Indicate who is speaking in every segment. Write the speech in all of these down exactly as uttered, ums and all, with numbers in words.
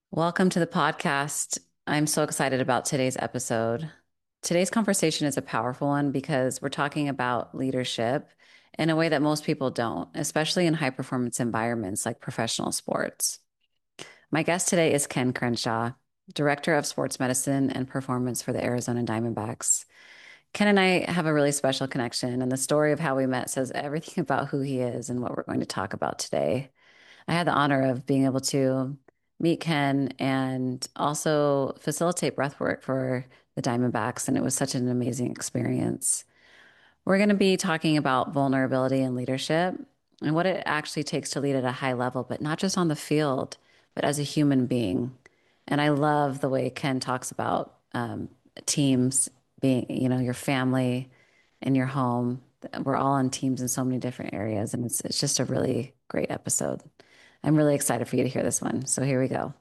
Speaker 1: Welcome to the podcast. I'm so excited about today's episode. Today's conversation is a powerful one because we're talking about leadership in a way that most people don't, especially in high performance environments like professional sports. My guest today is Ken Crenshaw, Director of Sports Medicine and Performance for the Arizona Diamondbacks. Ken and I have a really special connection, and the story of how we met says everything about who he is and what we're going to talk about today. I had the honor of being able to meet Ken and also facilitate breath work for the Diamondbacks, and it was such an amazing experience. We're going to be talking about vulnerability and leadership and what it actually takes to lead at a high level, but not just on the field, but as a human being. And I love the way Ken talks about um, teams being, you know, your family and your home. We're all on teams in so many different areas, and it's it's just a really great episode. I'm really excited for you to hear this one. So here we go.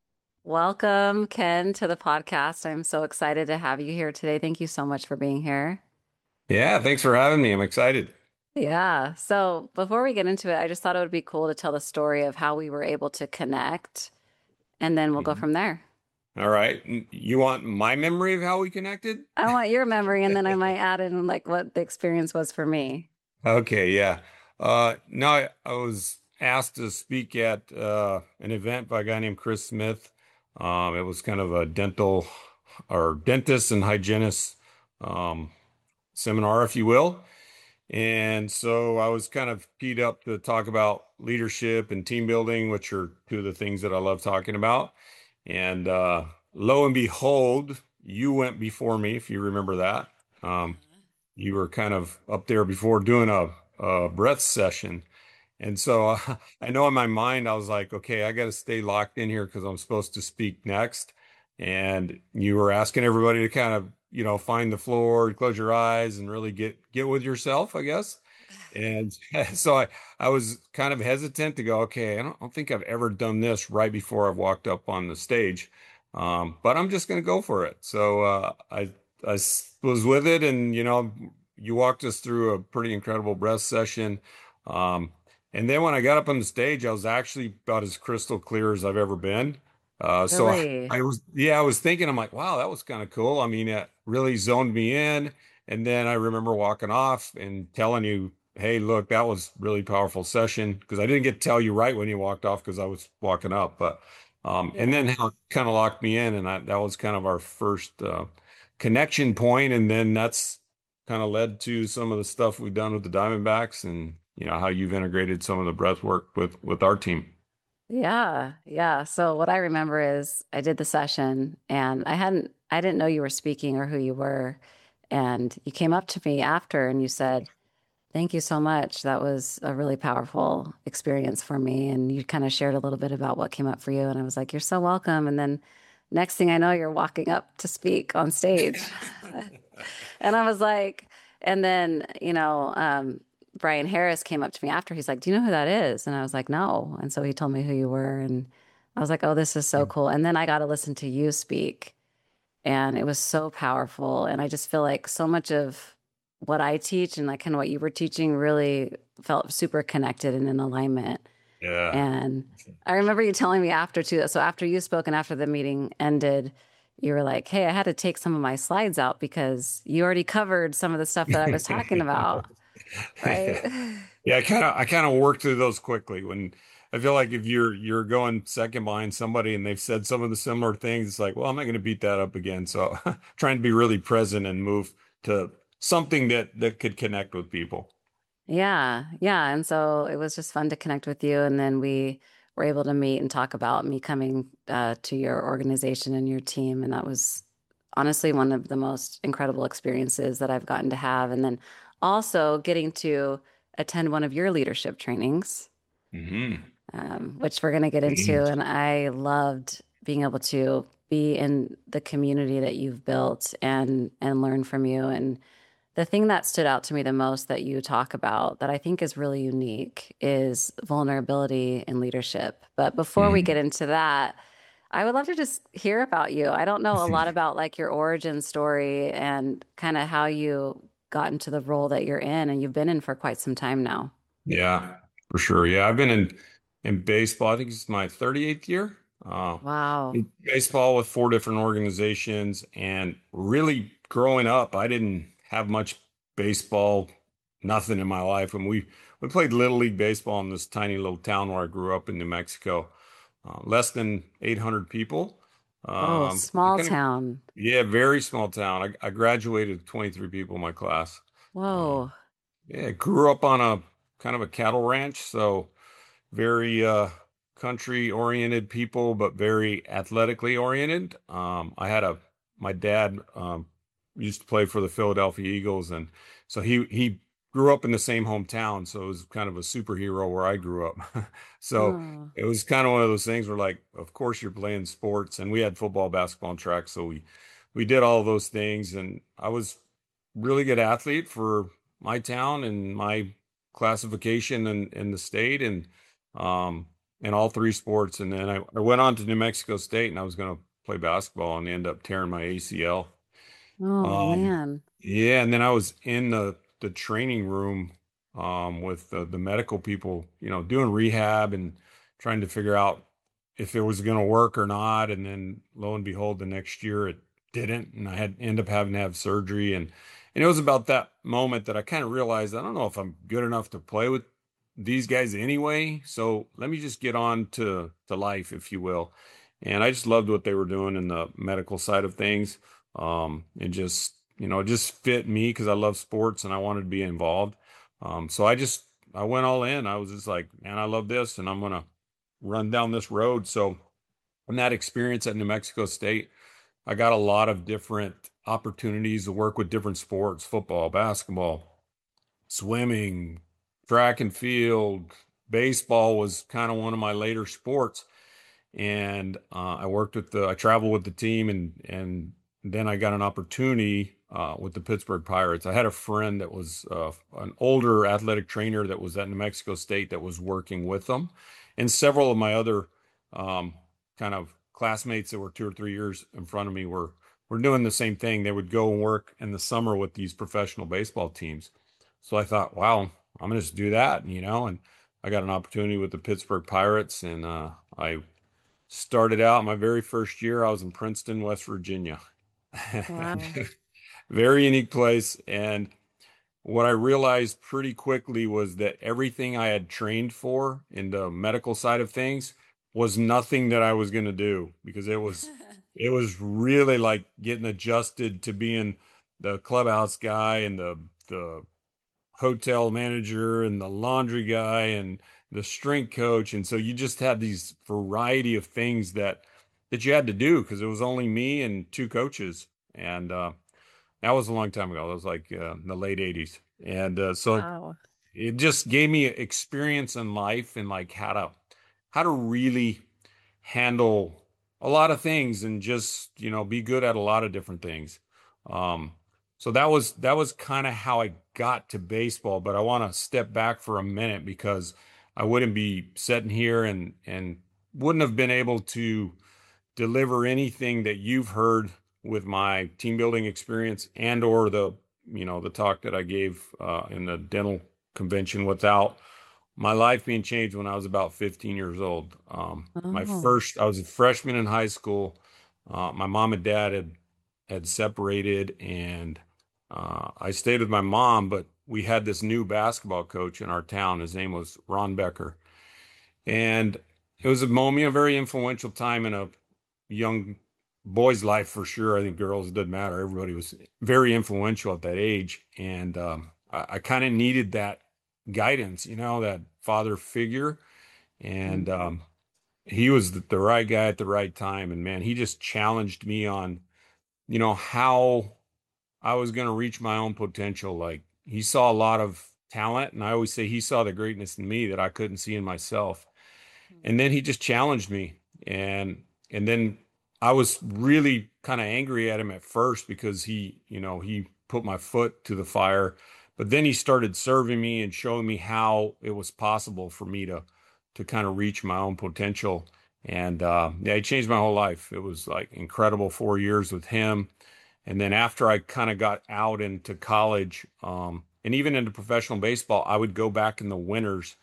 Speaker 1: Welcome, Ken, to the podcast. I'm so excited to have you here today. Thank you so much for being here.
Speaker 2: Yeah, thanks for having me. I'm excited.
Speaker 1: Yeah. So before we get into it, I just thought it would be cool to tell the story of how we were able to connect, and then we'll go
Speaker 2: Mhm.
Speaker 1: from there.
Speaker 2: All right. N- You want my memory of how we connected?
Speaker 1: I want your memory, and then I might add in like what the experience was for me.
Speaker 2: Okay, yeah. Uh, no, I, I was asked to speak at uh, an event by a guy named Chris Smith. Um, it was kind of a dental or dentist and hygienist um, seminar, if you will. And so I was kind of keyed up to talk about leadership and team building, which are two of the things that I love talking about. And uh, lo and behold, you went before me, if you remember that. Um, you were kind of up there before doing a, a breath session. And so uh, I know in my mind, I was like, okay, I got to stay locked in here because I'm supposed to speak next. And you were asking everybody to kind of, you know, find the floor, close your eyes, and really get get with yourself, I guess. And so I, I was kind of hesitant to go, okay, I don't, I don't think I've ever done this right before I've walked up on the stage. Um, but I'm just going to go for it. So uh, I, I s- was with it, and you know, you walked us through a pretty incredible breath session. Um, and then when I got up on the stage, I was actually about as crystal clear as I've ever been. Uh, so I,
Speaker 1: Really?
Speaker 2: I was, yeah, I was thinking, I'm like, wow, that was kind of cool. I mean, it really zoned me in. And then I remember walking off and telling you, hey, look, that was really powerful session because I didn't get to tell you right when you walked off because I was walking up. But um, and then
Speaker 1: Yeah.
Speaker 2: how it kind of locked me in, and I, that was kind of our first uh, connection point, and then that's kind of led to some of the stuff we've done with the Diamondbacks, and you know how you've integrated some of the breath work with with our team.
Speaker 1: Yeah. Yeah. So what I remember is I did the session and I hadn't, I didn't know you were speaking or who you were. And you came up to me after and you said, thank you so much. That was a really powerful experience for me. And you kind of shared a little bit about what came up for you. And I was like, you're so welcome. And then next thing I know, you're walking up to speak on stage. And I was like, and then, you know, um, Brian Harris came up to me after. He's like, do you know who that is? And I was like, no. And so he told me who you were. And I was like, oh, this is so cool. And then I got to listen to you speak. And it was so powerful. And I just feel like so much of what I teach and like kind of what you were teaching really felt super connected and in alignment.
Speaker 2: Yeah.
Speaker 1: And I remember you telling me after too. So after you spoke and after the meeting ended, you were like, hey, I had to take some of my slides out because you already covered some of the stuff that I was talking about. Right.
Speaker 2: Yeah. Yeah, I kind of I kind of work through those quickly when I feel like if you're you're going second behind somebody and they've said some of the similar things, it's like, well, I'm not going to beat that up again. So trying to be really present and move to something that that could connect with people.
Speaker 1: Yeah. Yeah. And so it was just fun to connect with you. And then we were able to meet and talk about me coming uh, to your organization and your team. And that was honestly one of the most incredible experiences that I've gotten to have. And then also getting to attend one of your leadership trainings,
Speaker 2: Hmm.
Speaker 1: um, which we're going to get into. And I loved being able to be in the community that you've built and and learn from you. And the thing that stood out to me the most that you talk about that I think is really unique is vulnerability in leadership. But before we get
Speaker 2: Hmm.
Speaker 1: into that, I would love to just hear about you. I don't know a lot about like your origin story and kind of how you got into the role that you're in, and you've been in for quite some time now.
Speaker 2: Yeah, for sure. Yeah, I've been in in baseball. I think it's my thirty-eighth year. Uh,
Speaker 1: Wow.
Speaker 2: Baseball with four different organizations, and really growing up, I didn't have much baseball, nothing in my life. And we we played Little League baseball in this tiny little town where I grew up in New Mexico, uh, less than eight hundred people.
Speaker 1: Oh,
Speaker 2: Um, I
Speaker 1: small
Speaker 2: kind of,
Speaker 1: town.
Speaker 2: yeah, very small town. I, I graduated with twenty-three people in my class. Uh,
Speaker 1: Whoa.
Speaker 2: yeah, grew up on a kind of a cattle ranch, so very uh country oriented people, but very athletically oriented. Um, I had a my dad um used to play for the Philadelphia Eagles, and so he he grew up in the same hometown, so it was kind of a superhero where I grew up. So
Speaker 1: Oh.
Speaker 2: it was kind of one of those things where like, of course you're playing sports, and we had football, basketball, and track, so we we did all of those things, and I was really good athlete for my town and my classification in, in the state and um in all three sports. And then I, I went on to New Mexico State and I was going to play basketball and end up tearing my A C L.
Speaker 1: Oh
Speaker 2: Um
Speaker 1: man.
Speaker 2: yeah, and then I was in the the training room um with the, the medical people, you know, doing rehab and trying to figure out if it was going to work or not. And then lo and behold, the next year it didn't, and I had end up having to have surgery. And and it was about that moment that I kind of realized I don't know if I'm good enough to play with these guys anyway. So let me just get on to to life, if you will. And I just loved what they were doing in the medical side of things. Um, it just, you know, it just fit me because I love sports and I wanted to be involved. Um, so I just I went all in. I was just like, man, I love this, and I'm gonna run down this road. So from that experience at New Mexico State, I got a lot of different opportunities to work with different sports, football, basketball, swimming, track and field. Baseball was kind of one of my later sports. And uh, I worked with the, I traveled with the team, and and then I got an opportunity uh, with the Pittsburgh Pirates. I had a friend that was uh, an older athletic trainer that was at New Mexico State that was working with them, and several of my other um, kind of classmates that were two or three years in front of me were were doing the same thing. They would go and work in the summer with these professional baseball teams. So I thought, wow, I'm gonna just do that, you know, and I got an opportunity with the Pittsburgh Pirates, and uh, I started out my very first year, I was in Princeton, West Virginia.
Speaker 1: Wow.
Speaker 2: Very unique place. And what I realized pretty quickly was that everything I had trained for in the medical side of things was nothing that I was going to do, because it was it was really like getting adjusted to being the clubhouse guy and the the hotel manager and the laundry guy and the strength coach. And so you just had these variety of things that that you had to do because it was only me and two coaches. And uh, that was a long time ago. That was like uh, in the late eighties. And uh, so
Speaker 1: Wow.
Speaker 2: it just gave me experience in life and like how to how to really handle a lot of things and just, you know, be good at a lot of different things. Um, so that was that was kind of how I got to baseball, but I want to step back for a minute because I wouldn't be sitting here and and wouldn't have been able to deliver anything that you've heard with my team building experience and or the, you know, the talk that I gave uh, in the dental convention without my life being changed when I was about fifteen years old. Um, my
Speaker 1: Oh.
Speaker 2: first, I was a freshman in high school. Uh, my mom and dad had had separated, and uh, I stayed with my mom, but we had this new basketball coach in our town. His name was Ron Becker, and it was a moment, a very influential time in a young boy's life for sure. I think girls, it doesn't matter. Everybody was very influential at that age. And um, I, I kind of needed that guidance, you know, that father figure. And
Speaker 1: Mhm.
Speaker 2: um, he was the, the right guy at the right time. And man, he just challenged me on, you know, how I was going to reach my own potential. Like he saw a lot of talent. And I always say he saw the greatness in me that I couldn't see in myself. And then he just challenged me. And and then I was really kind of angry at him at first because he, you know, he put my foot to the fire. But then he started serving me and showing me how it was possible for me to to kind of reach my own potential. And uh, yeah, it changed my whole life. It was like incredible four years with him. And then after I kind of got out into college, um, and even into professional baseball, I would go back in the winters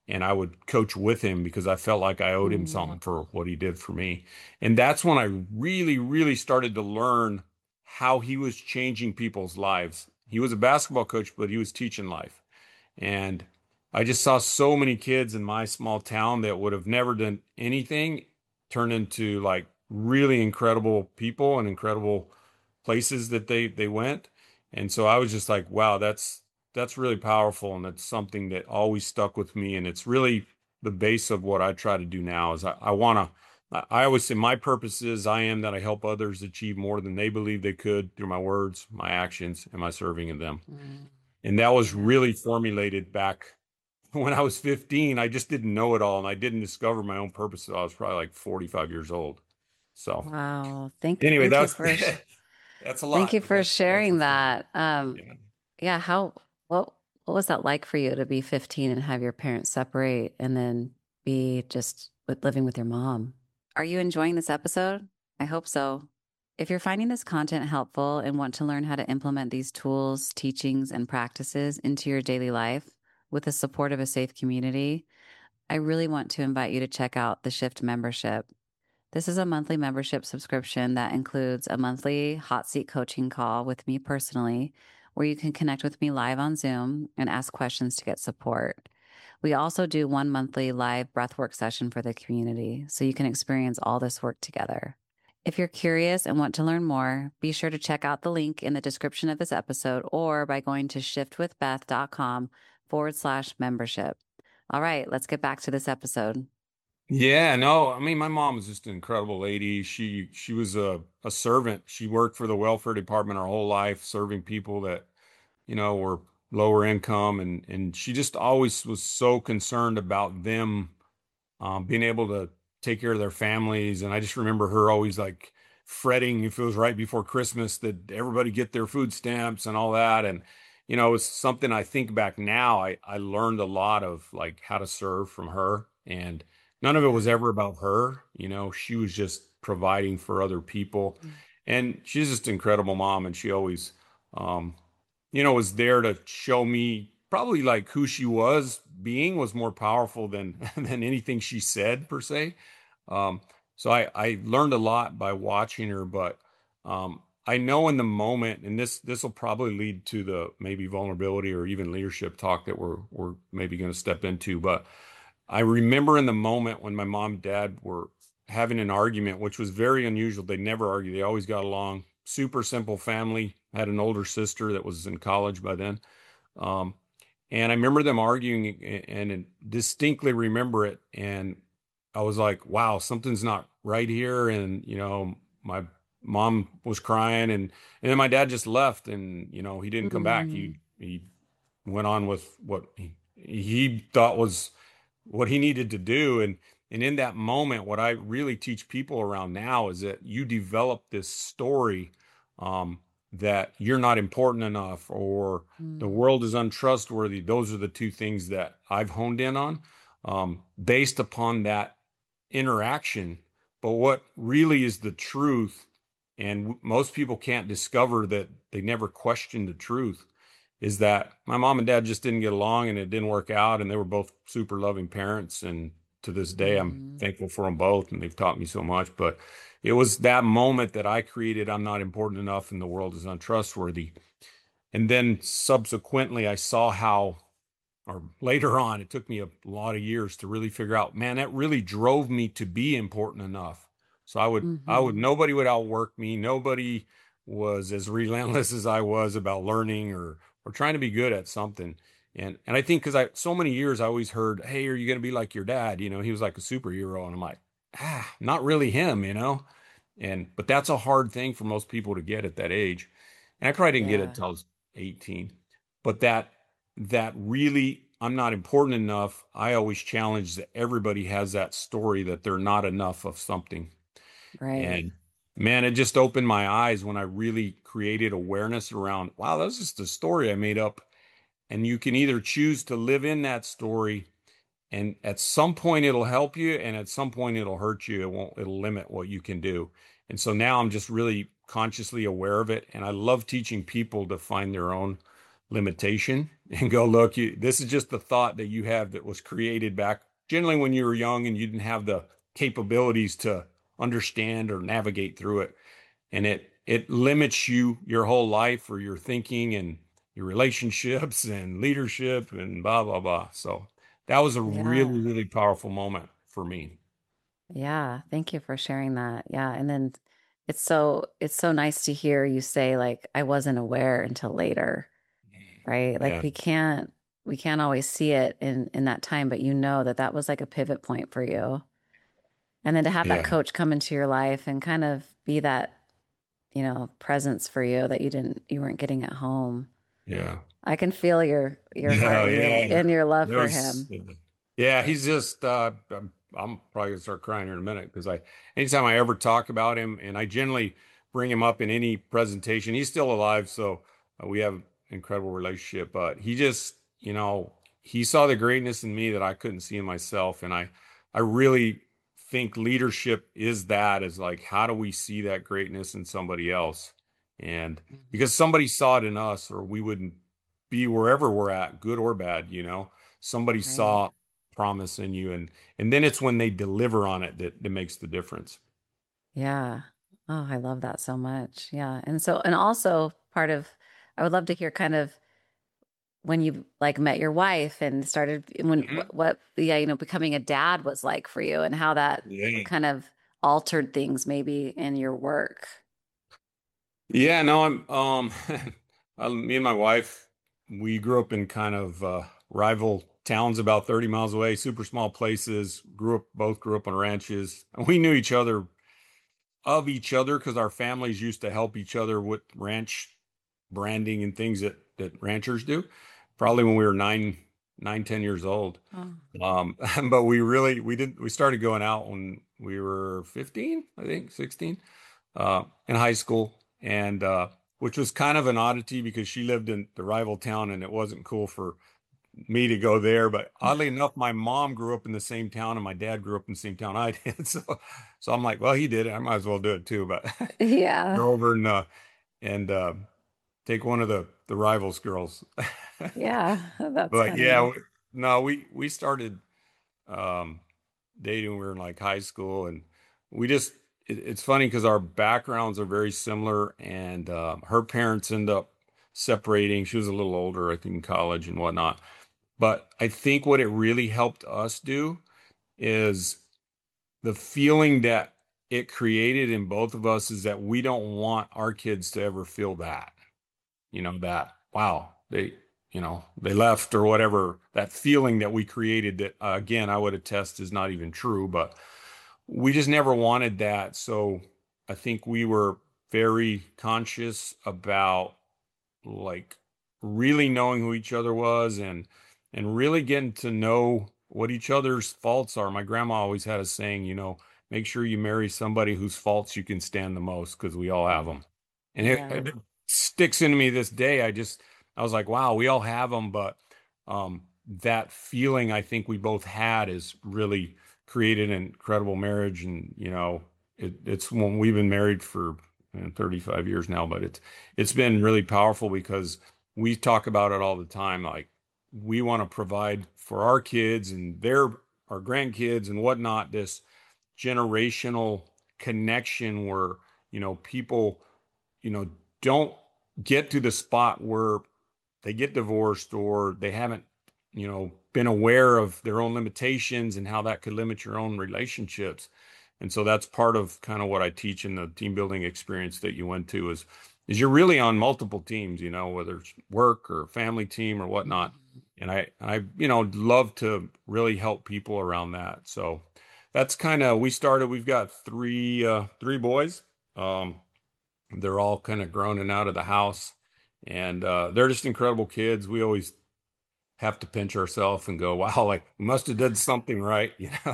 Speaker 2: and I would coach with him because I felt like I owed him
Speaker 1: Mm.
Speaker 2: something for what he did for me. And that's when I really, really started to learn how he was changing people's lives. He was a basketball coach, but he was teaching life. And I just saw so many kids in my small town that would have never done anything turn into like really incredible people and incredible places that they they went. And so I was just like, wow, that's that's really powerful, and it's something that always stuck with me. And it's really the base of what I try to do now is I, I want to I I always say my purpose is I am that I help others achieve more than they believe they could through my words, my actions, and my serving of them.
Speaker 1: Mm.
Speaker 2: And that was
Speaker 1: Yeah.
Speaker 2: really formulated back when I was fifteen. I just didn't know it all, and I didn't discover my own purpose until I was probably like forty-five years old. So
Speaker 1: Wow. Thank
Speaker 2: anyway,
Speaker 1: thank you
Speaker 2: that's
Speaker 1: for sh
Speaker 2: that's a
Speaker 1: thank
Speaker 2: lot,
Speaker 1: you
Speaker 2: but
Speaker 1: for
Speaker 2: that's that's the
Speaker 1: sharing
Speaker 2: story.
Speaker 1: that. Um,
Speaker 2: Yeah.
Speaker 1: yeah, how what what was that like for you to be fifteen and have your parents separate and then be just with living with your mom? Are you enjoying this episode? I hope so. If you're finding this content helpful and want to learn how to implement these tools, teachings, and practices into your daily life with the support of a safe community, I really want to invite you to check out the Shift membership. This is a monthly membership subscription that includes a monthly hot seat coaching call with me personally, where you can connect with me live on Zoom and ask questions to get support. We also do one monthly live breathwork session for the community, so you can experience all this work together. If you're curious and want to learn more, be sure to check out the link in the description of this episode or by going to shiftwithbeth.com forward slash membership. All right, let's get back to this episode.
Speaker 2: Yeah, no, I mean my mom was just an incredible lady. She she was a a servant. She worked for the welfare department her whole life, serving people that, you know, were lower income, and and she just always was so concerned about them um, being able to take care of their families. And I just remember her always like fretting if it was right before Christmas that everybody get their food stamps and all that. And, you know, it's something I think back now, I, I learned a lot of like how to serve from her. And none of it was
Speaker 1: Yeah.
Speaker 2: ever about her. You know, she was just providing for other people. And she's just an incredible mom. And she always, um, you know, was there to show me probably like who she was being was more powerful than than anything she said per se. Um, so I I learned a lot by watching her, but um, I know in the moment, and this this will probably lead to the maybe vulnerability or even leadership talk that we're we're maybe going to step into. But I remember in the moment when my mom and dad were having an argument, which was very unusual. They never argued. They always got along. Super simple family. I had an older sister that was in college by then. Um, and I remember them arguing and, and distinctly remember it. And I was like, wow, something's not right here. And, you know, my mom was crying, and, and then my dad just left, and, you know, he didn't come back.
Speaker 1: Mm.
Speaker 2: He, he went on with what he, he thought was what he needed to do. And, and in that moment, what I really teach people around now is that you develop this story, um, that you're not important enough or the
Speaker 1: Mm.
Speaker 2: world is untrustworthy. Those are the two things that I've honed in on, um, based upon that interaction. But what really is the truth, and most people can't discover that they never questioned the truth, is that my mom and dad just didn't get along and it didn't work out. And they were both super loving parents. And to this day, I'm
Speaker 1: Mm.
Speaker 2: thankful for them both. And they've taught me so much. But it was that moment that I created. I'm not important enough and the world is untrustworthy. And then subsequently, I saw how, or later on, it took me a lot of years to really figure out, man, that really drove me to be important enough. So I would, I would,
Speaker 1: Hmm.
Speaker 2: nobody would outwork me. Nobody was as relentless as I was about learning or, or trying to be good at something. And, and I think because I, so many years I always heard, hey, are you going to be like your dad? You know, he was like a superhero. And I'm like, ah, not really him, you know? And, but that's a hard thing for most people to get at that age. And I probably didn't get it
Speaker 1: Yeah.
Speaker 2: until I was eighteen. But that, that really, I'm not important enough. I always challenge that everybody has that story that they're not enough of something.
Speaker 1: Right.
Speaker 2: And man, it just opened my eyes when I really created awareness around, wow, that's just a story I made up. And you can either choose to live in that story, and at some point it'll help you, and at some point it'll hurt you. It won't, it'll limit what you can do. And so now I'm just really consciously aware of it. And I love teaching people to find their own limitation and go, look, you, this is just the thought that you have that was created back generally when you were young and you didn't have the capabilities to understand or navigate through it. And it it limits you your whole life or your thinking and your relationships and leadership and blah blah blah. So that was a really,
Speaker 1: Yeah.
Speaker 2: really powerful moment for me.
Speaker 1: Yeah. Thank you for sharing that. Yeah. And then it's so it's so nice to hear you say like I wasn't aware until later, right? Like
Speaker 2: Yeah,
Speaker 1: we can't we can't always see it in in that time, but you know that that was like a pivot point for you. And then to have that
Speaker 2: yeah,
Speaker 1: coach come into your life and kind of be that, you know, presence for you that you didn't you weren't getting at home.
Speaker 2: yeah.
Speaker 1: I can feel your your heart
Speaker 2: Yeah,
Speaker 1: and your
Speaker 2: yeah.
Speaker 1: and your love
Speaker 2: There
Speaker 1: for
Speaker 2: was,
Speaker 1: him.
Speaker 2: yeah, he's just, uh, I'm, I'm probably gonna start crying here in a minute because I, anytime I ever talk about him, and I generally bring him up in any presentation, he's still alive, so uh, we have an incredible relationship. But he just, you know, he saw the greatness in me that I couldn't see in myself, and I, I really think leadership is that, is like, how do we see that greatness in somebody else? And
Speaker 1: Mhm.
Speaker 2: because somebody saw it in us, or we wouldn't be wherever we're at, good or bad, you know. Somebody
Speaker 1: Right.
Speaker 2: saw promise in you, and and then it's when they deliver on it that that makes the difference.
Speaker 1: Yeah. Oh, I love that so much. Yeah. And so, and also part of, I would love to hear kind of when you like met your wife and started when
Speaker 2: Mhm.
Speaker 1: what, what yeah, you know, becoming a dad was like for you and how that
Speaker 2: Yeah.
Speaker 1: kind of altered things maybe in your work.
Speaker 2: Yeah, no, I'm um uh, me and my wife, we grew up in kind of uh rival towns about thirty miles away, super small places, grew up both grew up on ranches. And we knew each other of each other because our families used to help each other with ranch branding and things that that ranchers do, probably when we were nine, nine, ten years old.
Speaker 1: Oh,
Speaker 2: Um, but we really we didn't we started going out when we were fifteen, I think, sixteen, uh, in high school, and uh, which was kind of an oddity because she lived in the rival town and it wasn't cool for me to go there. But oddly enough, my mom grew up in the same town and my dad grew up in the same town I did. So so I'm like, well, he did it. I might as well do it too. But
Speaker 1: yeah.
Speaker 2: go over and uh, and uh, take one of the the rivals girls.
Speaker 1: Yeah. That's
Speaker 2: But yeah,
Speaker 1: funny.
Speaker 2: w- no, we we started um dating when we were in like high school, and we just it, it's funny because our backgrounds are very similar, and uh, her parents end up separating. She was a little older, I think, in college and whatnot. But I think what it really helped us do is the feeling that it created in both of us is that we don't want our kids to ever feel that, you know, that, wow, they, you know, they left or whatever, that feeling that we created that, uh, again, I would attest is not even true, but we just never wanted that. So I think we were very conscious about like really knowing who each other was, and and really getting to know what each other's faults are. My grandma always had a saying, you know, make sure you marry somebody whose faults you can stand the most because we all have them. And it,
Speaker 1: Yeah.
Speaker 2: it sticks into me this day. I just I was like, wow, we all have them, but um that feeling I think we both had is really created an incredible marriage. And you know, it, it's when we've been married for uh, thirty-five years now, but it's it's been really powerful because we talk about it all the time. Like we want to provide for our kids and their our grandkids and whatnot, this generational connection where, you know, people, you know, don't get to the spot where they get divorced or they haven't, you know, been aware of their own limitations and how that could limit your own relationships. And so that's part of kind of what I teach in the team building experience that you went to is is you're really on multiple teams, you know, whether it's work or family team or whatnot.
Speaker 1: Mhm.
Speaker 2: And I I you know love to really help people around that. So that's kind of we started. We've got three uh three boys. Um they're all kind of grown and out of the house, and uh, they're just incredible kids. We always have to pinch ourselves and go, "Wow, like we must have did something right," you know.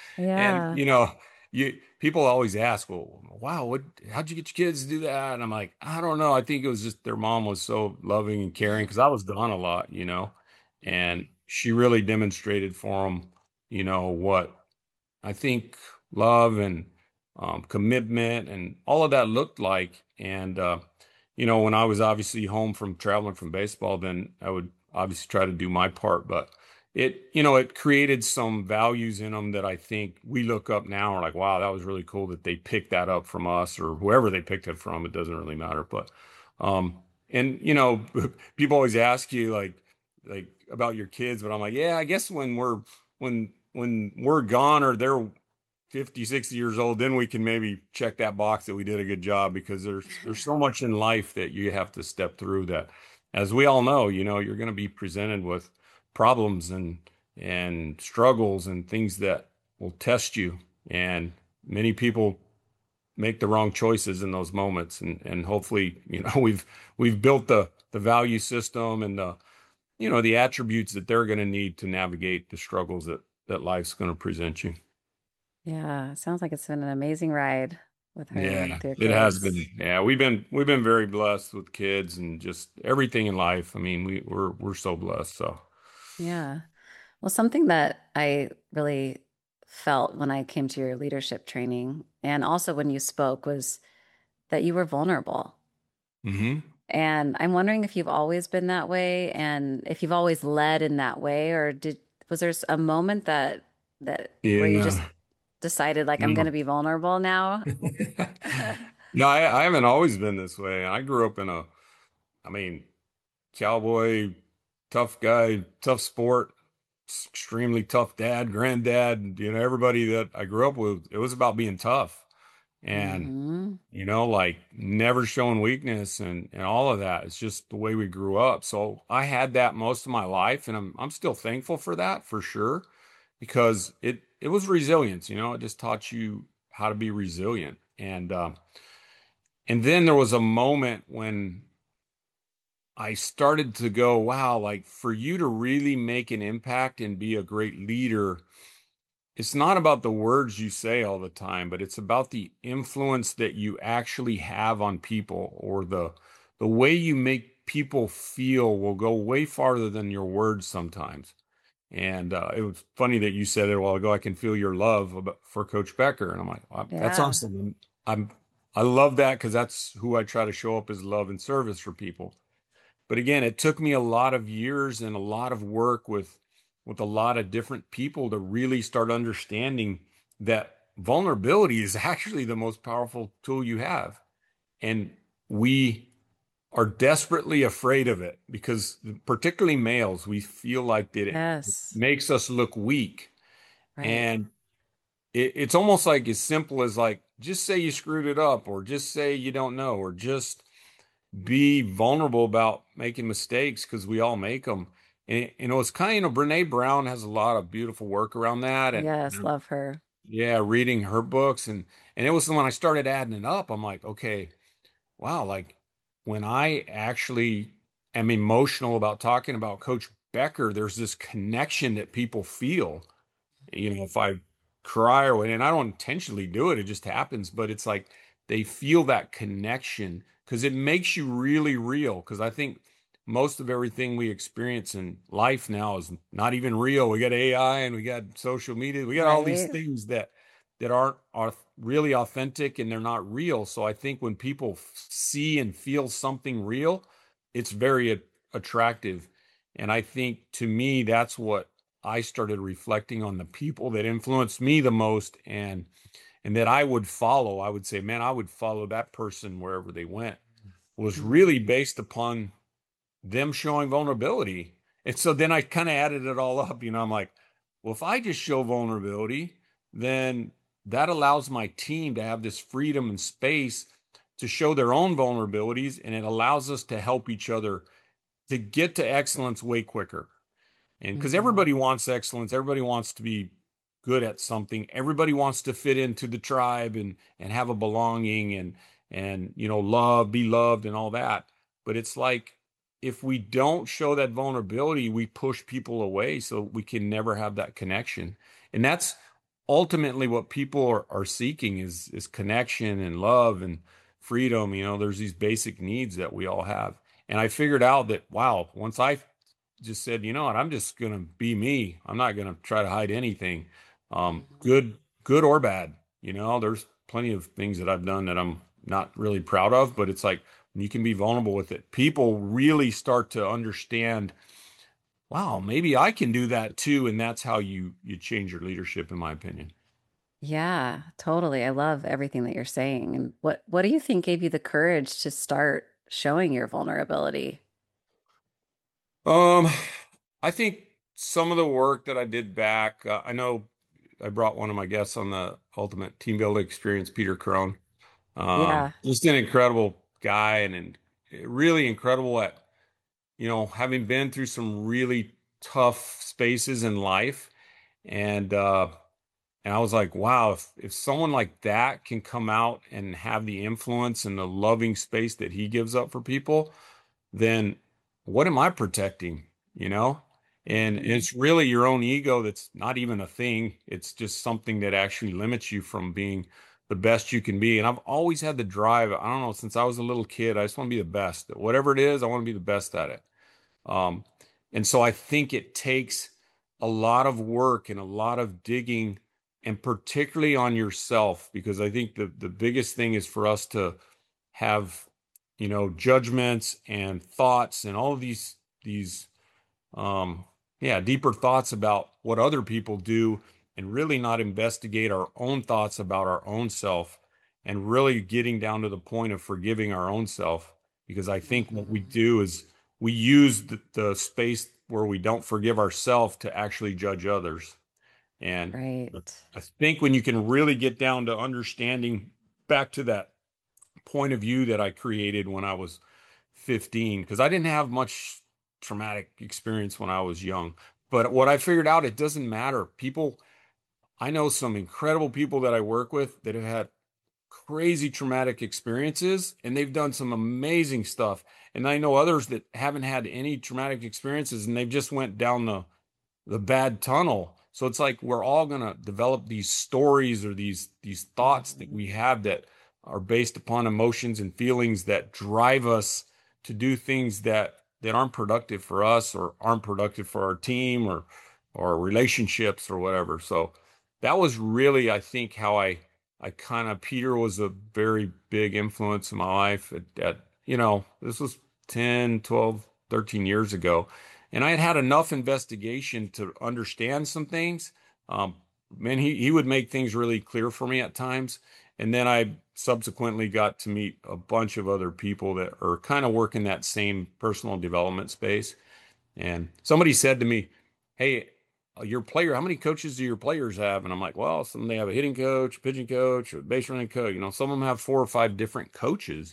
Speaker 2: And
Speaker 1: Yeah.
Speaker 2: you know, you people always ask, "Well, wow, what? How'd you get your kids to do that?" And I'm like, I don't know. I think it was just their mom was so loving and caring because I was gone a lot, you know,
Speaker 1: Yeah.
Speaker 2: and she really demonstrated for them, you know, what I think love and um, commitment and all of that looked like. And uh, you know, when I was obviously home from traveling from baseball, then I would obviously try to do my part. But it, you know, it created some values in them that I think we look up now and are like, wow, that was really cool that they picked that up from us or whoever they picked it from. It doesn't really matter. But, um, and you know, people always ask you like, like about your kids, but I'm like, yeah, I guess when we're, when, when we're gone or they're fifty, sixty years old, then we can maybe check that box that we did a good job because there's there's so much in life that you have to step through that, as we all know, you know, you're going to be presented with problems and and struggles and things that will test you. And many people make the wrong choices in those moments. And and hopefully, you know, we've we've built the the value system and the, you know, the attributes that they're going to need to navigate the struggles that that life's going to present you.
Speaker 1: Yeah, sounds like it's been an amazing ride with her,
Speaker 2: Yeah,
Speaker 1: with your
Speaker 2: it has
Speaker 1: kids.
Speaker 2: been. Yeah, we've been we've been very blessed with kids and just everything in life. I mean, we we're we're so blessed. So,
Speaker 1: Yeah. Well, something that I really felt when I came to your leadership training and also when you spoke was that you were vulnerable.
Speaker 2: hmm
Speaker 1: And I'm wondering if you've always been that way and if you've always led in that way, or did was there a moment that that where you just
Speaker 2: yeah,
Speaker 1: decided like I'm going to
Speaker 2: no,
Speaker 1: be vulnerable now?
Speaker 2: no, I, I haven't always been this way. I grew up in a, I mean, cowboy, tough guy, tough sport, extremely tough dad, granddad. You know, everybody that I grew up with, it was about being tough. And
Speaker 1: Hmm.
Speaker 2: you know, like never showing weakness and and all of that. It's just the way we grew up. So I had that most of my life, and I'm I'm still thankful for that for sure, because it it was resilience. You know, it just taught you how to be resilient. And uh, and then there was a moment when I started to go, wow, like for you to really make an impact and be a great leader, it's not about the words you say all the time, but it's about the influence that you actually have on people, or the the way you make people feel will go way farther than your words sometimes. And uh, it was funny that you said it a while ago. I can feel your love about, for Coach Becker, and I'm like, wow, that's
Speaker 1: Yeah.
Speaker 2: awesome. I'm I love that because that's who I try to show up as love and service for people. But again, it took me a lot of years and a lot of work with with a lot of different people to really start understanding that vulnerability is actually the most powerful tool you have. And we are desperately afraid of it because particularly males, we feel like that it
Speaker 1: Yes.
Speaker 2: makes us look weak.
Speaker 1: Right.
Speaker 2: And it, it's almost like as simple as like just say you screwed it up or just say you don't know or just be vulnerable about making mistakes because we all make them. And you know, it's kind of, you know, Brene Brown has a lot of beautiful work around that. And,
Speaker 1: Yes,
Speaker 2: and
Speaker 1: love her.
Speaker 2: yeah, reading her books and and it was when I started adding it up, I'm like, okay, wow, like when I actually am emotional about talking about Coach Becker, there's this connection that people feel. You know, if I cry or and I don't intentionally do it, it just happens, but it's like they feel that connection because it makes you really real. Because I think most of everything we experience in life now is not even real. We got A I and we got social media, we got all these
Speaker 1: Right.
Speaker 2: things that that aren't are really authentic and they're not real. So I think when people f- see and feel something real, it's very a- attractive. And I think to me, that's what I started reflecting on the people that influenced me the most and and that I would follow. I would say, man, I would follow that person wherever they went, was
Speaker 1: Mhm.
Speaker 2: really based upon them showing vulnerability. And so then I kind of added it all up. You know, I'm like, well, if I just show vulnerability, then that allows my team to have this freedom and space to show their own vulnerabilities. And it allows us to help each other to get to excellence way quicker. And because
Speaker 1: Mhm.
Speaker 2: everybody wants excellence, everybody wants to be good at something. Everybody wants to fit into the tribe and and have a belonging and and you know love, be loved and all that. But it's like if we don't show that vulnerability, we push people away so we can never have that connection. And that's ultimately what people are, are seeking is is connection and love and freedom. You know, there's these basic needs that we all have. And I figured out that wow, once I just said, you know what, I'm just gonna be me. I'm not gonna try to hide anything, um,
Speaker 1: Mhm.
Speaker 2: good, good or bad. You know, there's plenty of things that I've done that I'm not really proud of, but it's like and you can be vulnerable with it, people really start to understand, wow, maybe I can do that too. And that's how you you change your leadership, in my opinion.
Speaker 1: Yeah, totally. I love everything that you're saying. And what what do you think gave you the courage to start showing your vulnerability?
Speaker 2: Um, I think some of the work that I did back, uh, I know I brought one of my guests on the Ultimate Team Building Experience, Peter Crone. Um,
Speaker 1: Yeah.
Speaker 2: just an incredible guy and, and really incredible at, you know, having been through some really tough spaces in life. And uh and I was like, wow, if if someone like that can come out and have the influence and the loving space that he gives up for people, then what am I protecting? You know? And
Speaker 1: Mhm.
Speaker 2: it's really your own ego that's not even a thing. It's just something that actually limits you from being the best you can be. And I've always had the drive, I don't know, since I was a little kid, I just want to be the best. Whatever it is, I want to be the best at it. Um, and so I think it takes a lot of work and a lot of digging, and particularly on yourself, because I think the the biggest thing is for us to have, you know, judgments and thoughts and all of these these um yeah, deeper thoughts about what other people do, and really not investigate our own thoughts about our own self, and really getting down to the point of forgiving our own self. Because I think what we
Speaker 1: Mhm.
Speaker 2: do is we use the, the space where we don't forgive ourselves to actually judge others. And
Speaker 1: Right.
Speaker 2: I think when you can really get down to understanding, back to that point of view that I created when I was fifteen, because I didn't have much traumatic experience when I was young. But what I figured out, it doesn't matter. People, I know some incredible people that I work with that have had crazy traumatic experiences, and they've done some amazing stuff. And I know others that haven't had any traumatic experiences, and they've just went down the the bad tunnel. So it's like we're all going to develop these stories or these these thoughts that
Speaker 1: Mhm.
Speaker 2: we have that are based upon emotions and feelings that drive us to do things that that aren't productive for us or aren't productive for our team or or relationships or whatever. So that was really, I think, how I I kind of, Peter was a very big influence in my life at, at you know, this was ten, twelve, thirteen years ago. And I had had enough investigation to understand some things. Um, man, he, he would make things really clear for me at times. And then I subsequently got to meet a bunch of other people that are kind of working that same personal development space. And somebody said to me, hey, uh, your player, how many coaches do your players have? And I'm like, well, some of them have a hitting coach, a pitching coach, a base running coach. You know, some of them have four or five different coaches.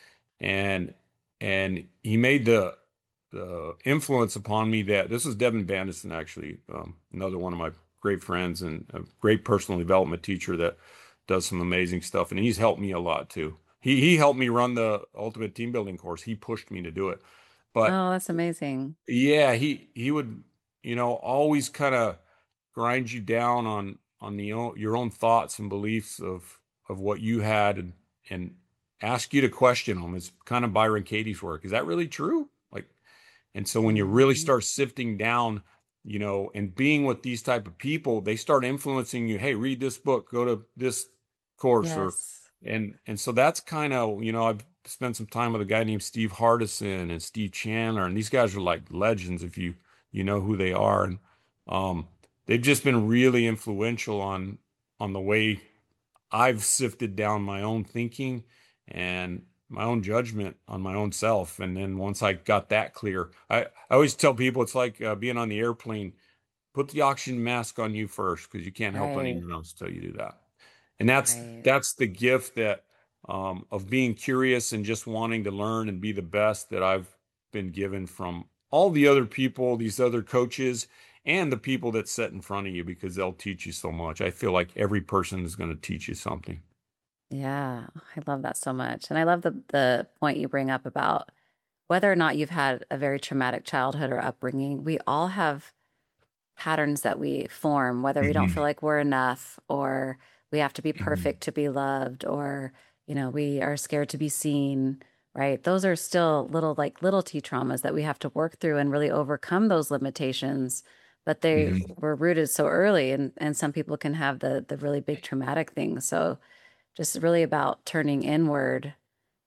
Speaker 2: And and he made the the influence upon me that this is Devin Bandison, actually, um, another one of my great friends and a great personal development teacher that does some amazing stuff, and he's helped me a lot too. He he helped me run the Ultimate Team Building course. He pushed me to do it. But
Speaker 1: Oh, that's amazing.
Speaker 2: yeah, he he would, you know, always kind of grind you down on on the own, your own thoughts and beliefs of of what you had, and and ask you to question them. It's kind of Byron Katie's work. Is that really true? Like, and so when you really
Speaker 1: Mhm.
Speaker 2: start sifting down, you know, and being with these type of people, they start influencing you. Hey, read this book, go to this course, or
Speaker 1: Yes.
Speaker 2: and and so that's kind of, you know, I've spent some time with a guy named Steve Hardison and Steve Chandler, and these guys are like legends if you you know who they are. And um they've just been really influential on on the way I've sifted down my own thinking and my own judgment on my own self. And then once I got that clear, I, I always tell people it's like uh, being on the airplane. Put the oxygen mask on you first, because you can't help
Speaker 1: Right.
Speaker 2: anyone else till you do that. And that's
Speaker 1: Right.
Speaker 2: that's the gift that um, of being curious and just wanting to learn and be the best that I've been given from all the other people, these other coaches, and the people that sit in front of you, because they'll teach you so much. I feel like every person is going to teach you something.
Speaker 1: Yeah, I love that so much. And I love the the point you bring up about whether or not you've had a very traumatic childhood or upbringing, we all have patterns that we form, whether we don't feel
Speaker 2: Mhm.
Speaker 1: like we're enough or we have to be
Speaker 2: Mhm.
Speaker 1: perfect to be loved or, you know, we are scared to be seen, right? Those are still little, like little T traumas that we have to work through and really overcome those limitations. But they
Speaker 2: Mhm.
Speaker 1: were rooted so early, and and some people can have the the really big traumatic things. So just really about turning inward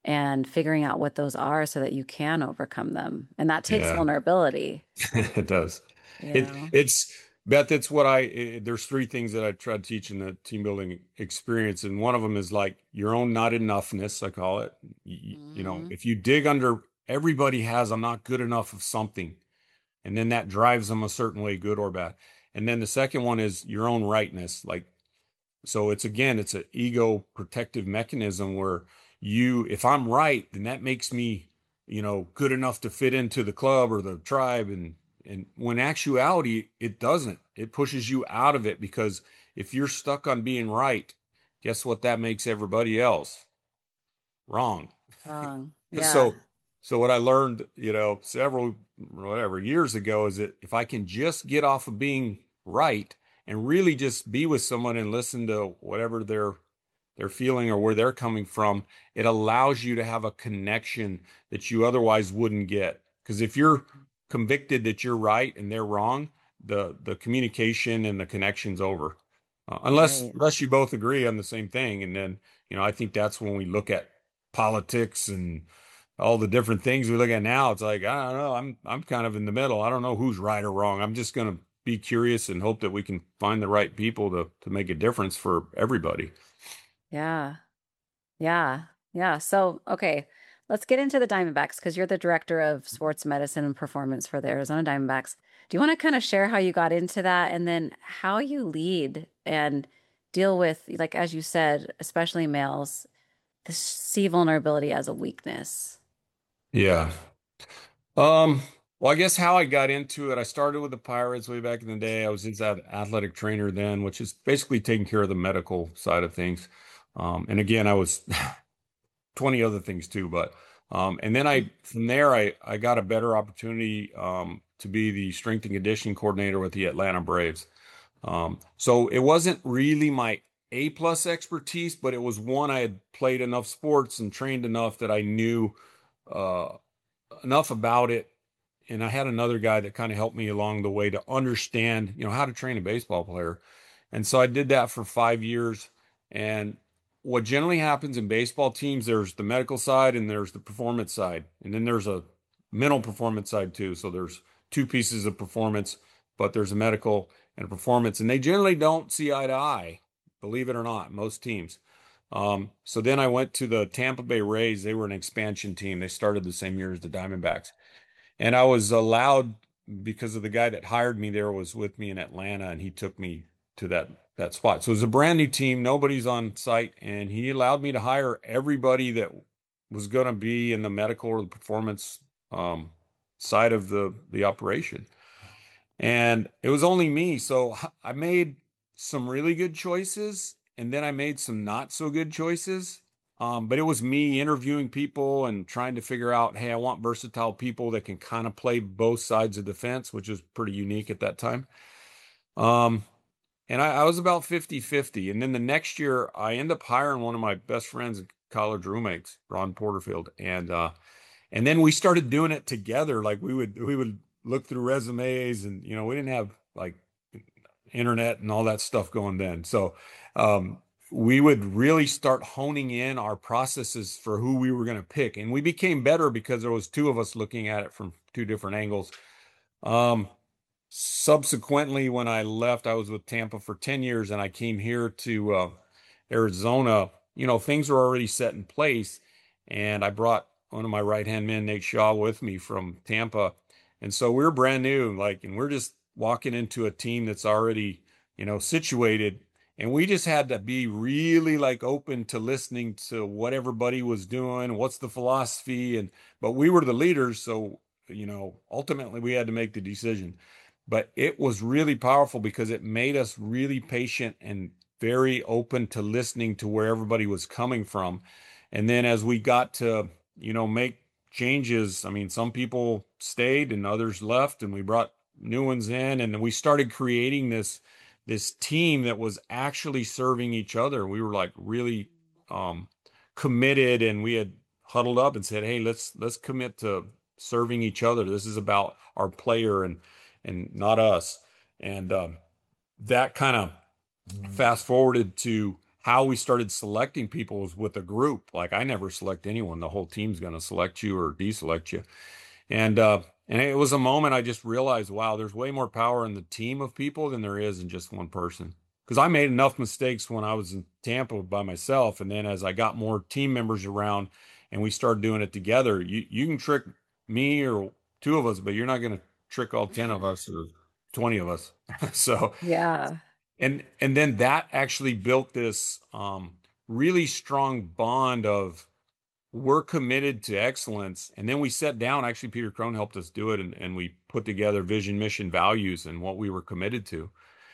Speaker 1: and figuring out what those are so that you can overcome them. And that takes
Speaker 2: Yeah,
Speaker 1: vulnerability,
Speaker 2: it does.
Speaker 1: you
Speaker 2: It
Speaker 1: know?
Speaker 2: it's Beth, it's what I it, there's three things that I try to teach in the team building experience, and one of them is like your own not enoughness, I call it. You, you know,
Speaker 1: Hmm.
Speaker 2: if you dig under, everybody has I'm not good enough of something, and then that drives them a certain way, good or bad. And then the second one is your own rightness, like so it's again, it's an ego protective mechanism where you, if I'm right, then that makes me, you know, good enough to fit into the club or the tribe. And and when actuality, it doesn't. It pushes you out of it because if you're stuck on being right, guess what? That makes everybody else wrong.
Speaker 1: Wrong. Yeah.
Speaker 2: So so what I learned, you know, several whatever years ago is that if I can just get off of being right and really just be with someone and listen to whatever they're they're feeling or where they're coming from, it allows you to have a connection that you otherwise wouldn't get. Because if you're convicted that you're right and they're wrong, the the communication and the connection's over. Uh, unless
Speaker 1: Right.
Speaker 2: unless you both agree on the same thing, and then you know I think that's when we look at politics and all the different things we look at now. It's like I don't know. I'm I'm kind of in the middle. I don't know who's right or wrong. I'm just gonna be curious and hope that we can find the right people to to make a difference for everybody.
Speaker 1: Yeah. Yeah. Yeah. So, okay, let's get into the Diamondbacks because you're the director of sports medicine and performance for the Arizona Diamondbacks. Do you want to kind of share how you got into that and then how you lead and deal with, like, as you said, especially males, to see vulnerability as a weakness?
Speaker 2: Yeah. Um, well, I guess how I got into it, I started with the Pirates way back in the day. I was his ath- athletic trainer then, which is basically taking care of the medical side of things. Um, and again, I was twenty other things too, but um, and then I from there I I got a better opportunity um to be the strength and conditioning coordinator with the Atlanta Braves. Um, so it wasn't really my A plus expertise, but it was one I had played enough sports and trained enough that I knew uh enough about it. And I had another guy that kind of helped me along the way to understand, you know, how to train a baseball player. And so I did that for five years. And what generally happens in baseball teams, there's the medical side and there's the performance side. And then there's a mental performance side too. So there's two pieces of performance, but there's a medical and a performance. And they generally don't see eye to eye, believe it or not, most teams. Um, so then I went to the Tampa Bay Rays. They were an expansion team. They started the same year as the Diamondbacks. And I was allowed because of the guy that hired me there was with me in Atlanta and he took me to that that spot. So it was a brand new team, nobody's on site, and he allowed me to hire everybody that was going to be in the medical or the performance um, side of the the operation. And it was only me, so I made some really good choices and then I made some not so good choices. Um, but it was me interviewing people and trying to figure out, hey, I want versatile people that can kind of play both sides of the fence, which was pretty unique at that time. Um, and I, I was about fifty fifty. And then the next year, I ended up hiring one of my best friends and college roommates, Ron Porterfield. And uh, and then we started doing it together. Like we would we would look through resumes and you know, we didn't have like internet and all that stuff going then. So um, we would really start honing in our processes for who we were going to pick. And we became better because there was two of us looking at it from two different angles. Um, Subsequently, when I left, I was with Tampa for ten years and I came here to uh, Arizona. You know, things were already set in place. And I brought one of my right-hand men, Nate Shaw, with me from Tampa. And so we're brand new, like, and we're just walking into a team that's already, you know, situated. And we just had to be really like open to listening to what everybody was doing, what's the philosophy, and but we were the leaders, so you know, ultimately we had to make the decision. But it was really powerful because it made us really patient and very open to listening to where everybody was coming from. And then as we got to, you know, make changes, I mean, some people stayed and others left, and we brought new ones in, and we started creating this this team that was actually serving each other. We were like really um, committed, and we had huddled up and said, "Hey, let's let's commit to serving each other. This is about our player and and not us." And um, that kind of fast forwarded to how we started selecting people was with a group. Like I never select anyone. The whole team's going to select you or deselect you. And uh and it was a moment I just realized, wow, there's way more power in the team of people than there is in just one person. Because I made enough mistakes when I was in Tampa by myself, and then as I got more team members around and we started doing it together, you you can trick me or two of us, but you're not going to trick all ten of us or twenty of us. So
Speaker 1: Yeah.
Speaker 2: and and then that actually built this um really strong bond of we're committed to excellence. And then we sat down, actually, Peter Crone helped us do it, and, and we put together vision, mission, values, and what we were committed to.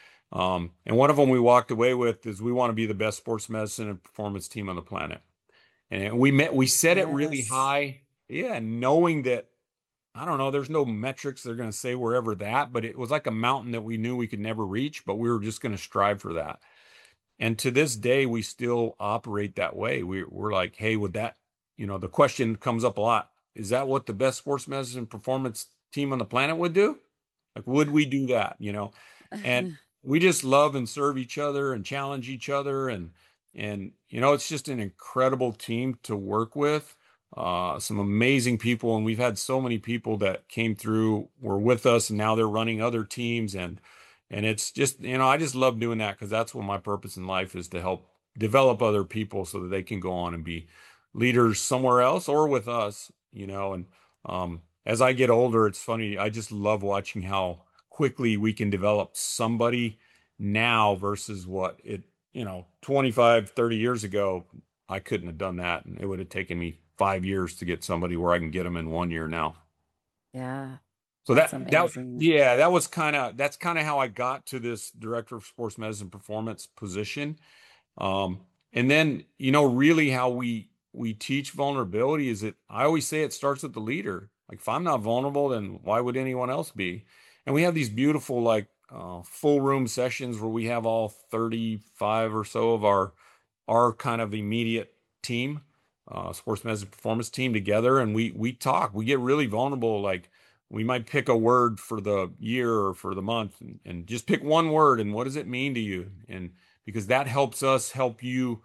Speaker 2: Um, and one of them we walked away with is we want to be the best sports medicine and performance team on the planet. And we met, we set it really
Speaker 1: Yes.
Speaker 2: high. Yeah, knowing that, I don't know, there's no metrics they're going to say we're ever that, but it was like a mountain that we knew we could never reach, but we were just going to strive for that. And to this day, we still operate that way. We, we're like, hey, would that, you know, the question comes up a lot. Is that what the best sports medicine performance team on the planet would do? Like, would we do that? You know, and we just love and serve each other and challenge each other. And, and, you know, it's just an incredible team to work with. Uh, some amazing people. And we've had so many people that came through, were with us, and now they're running other teams. And, and it's just, you know, I just love doing that because that's what my purpose in life is, to help develop other people so that they can go on and be leaders somewhere else or with us, you know. And um, as I get older, it's funny. I just love watching how quickly we can develop somebody now versus what it, you know, twenty-five, thirty years ago, I couldn't have done that. And it would have taken me five years to get somebody where I can get them in one year now.
Speaker 1: Yeah.
Speaker 2: So
Speaker 1: That's
Speaker 2: that that
Speaker 1: amazing.
Speaker 2: yeah, that was kind of that's kind of how I got to this director of sports medicine performance position. Um, and then, you know, really how we we teach vulnerability is that I always say it starts with the leader. Like if I'm not vulnerable, then why would anyone else be? And we have these beautiful like uh, full room sessions where we have all thirty-five or so of our our kind of immediate team, uh, sports medicine performance team together, and we we talk. We get really vulnerable. Like we might pick a word for the year or for the month, and, and just pick one word, and what does it mean to you? And because that helps us help you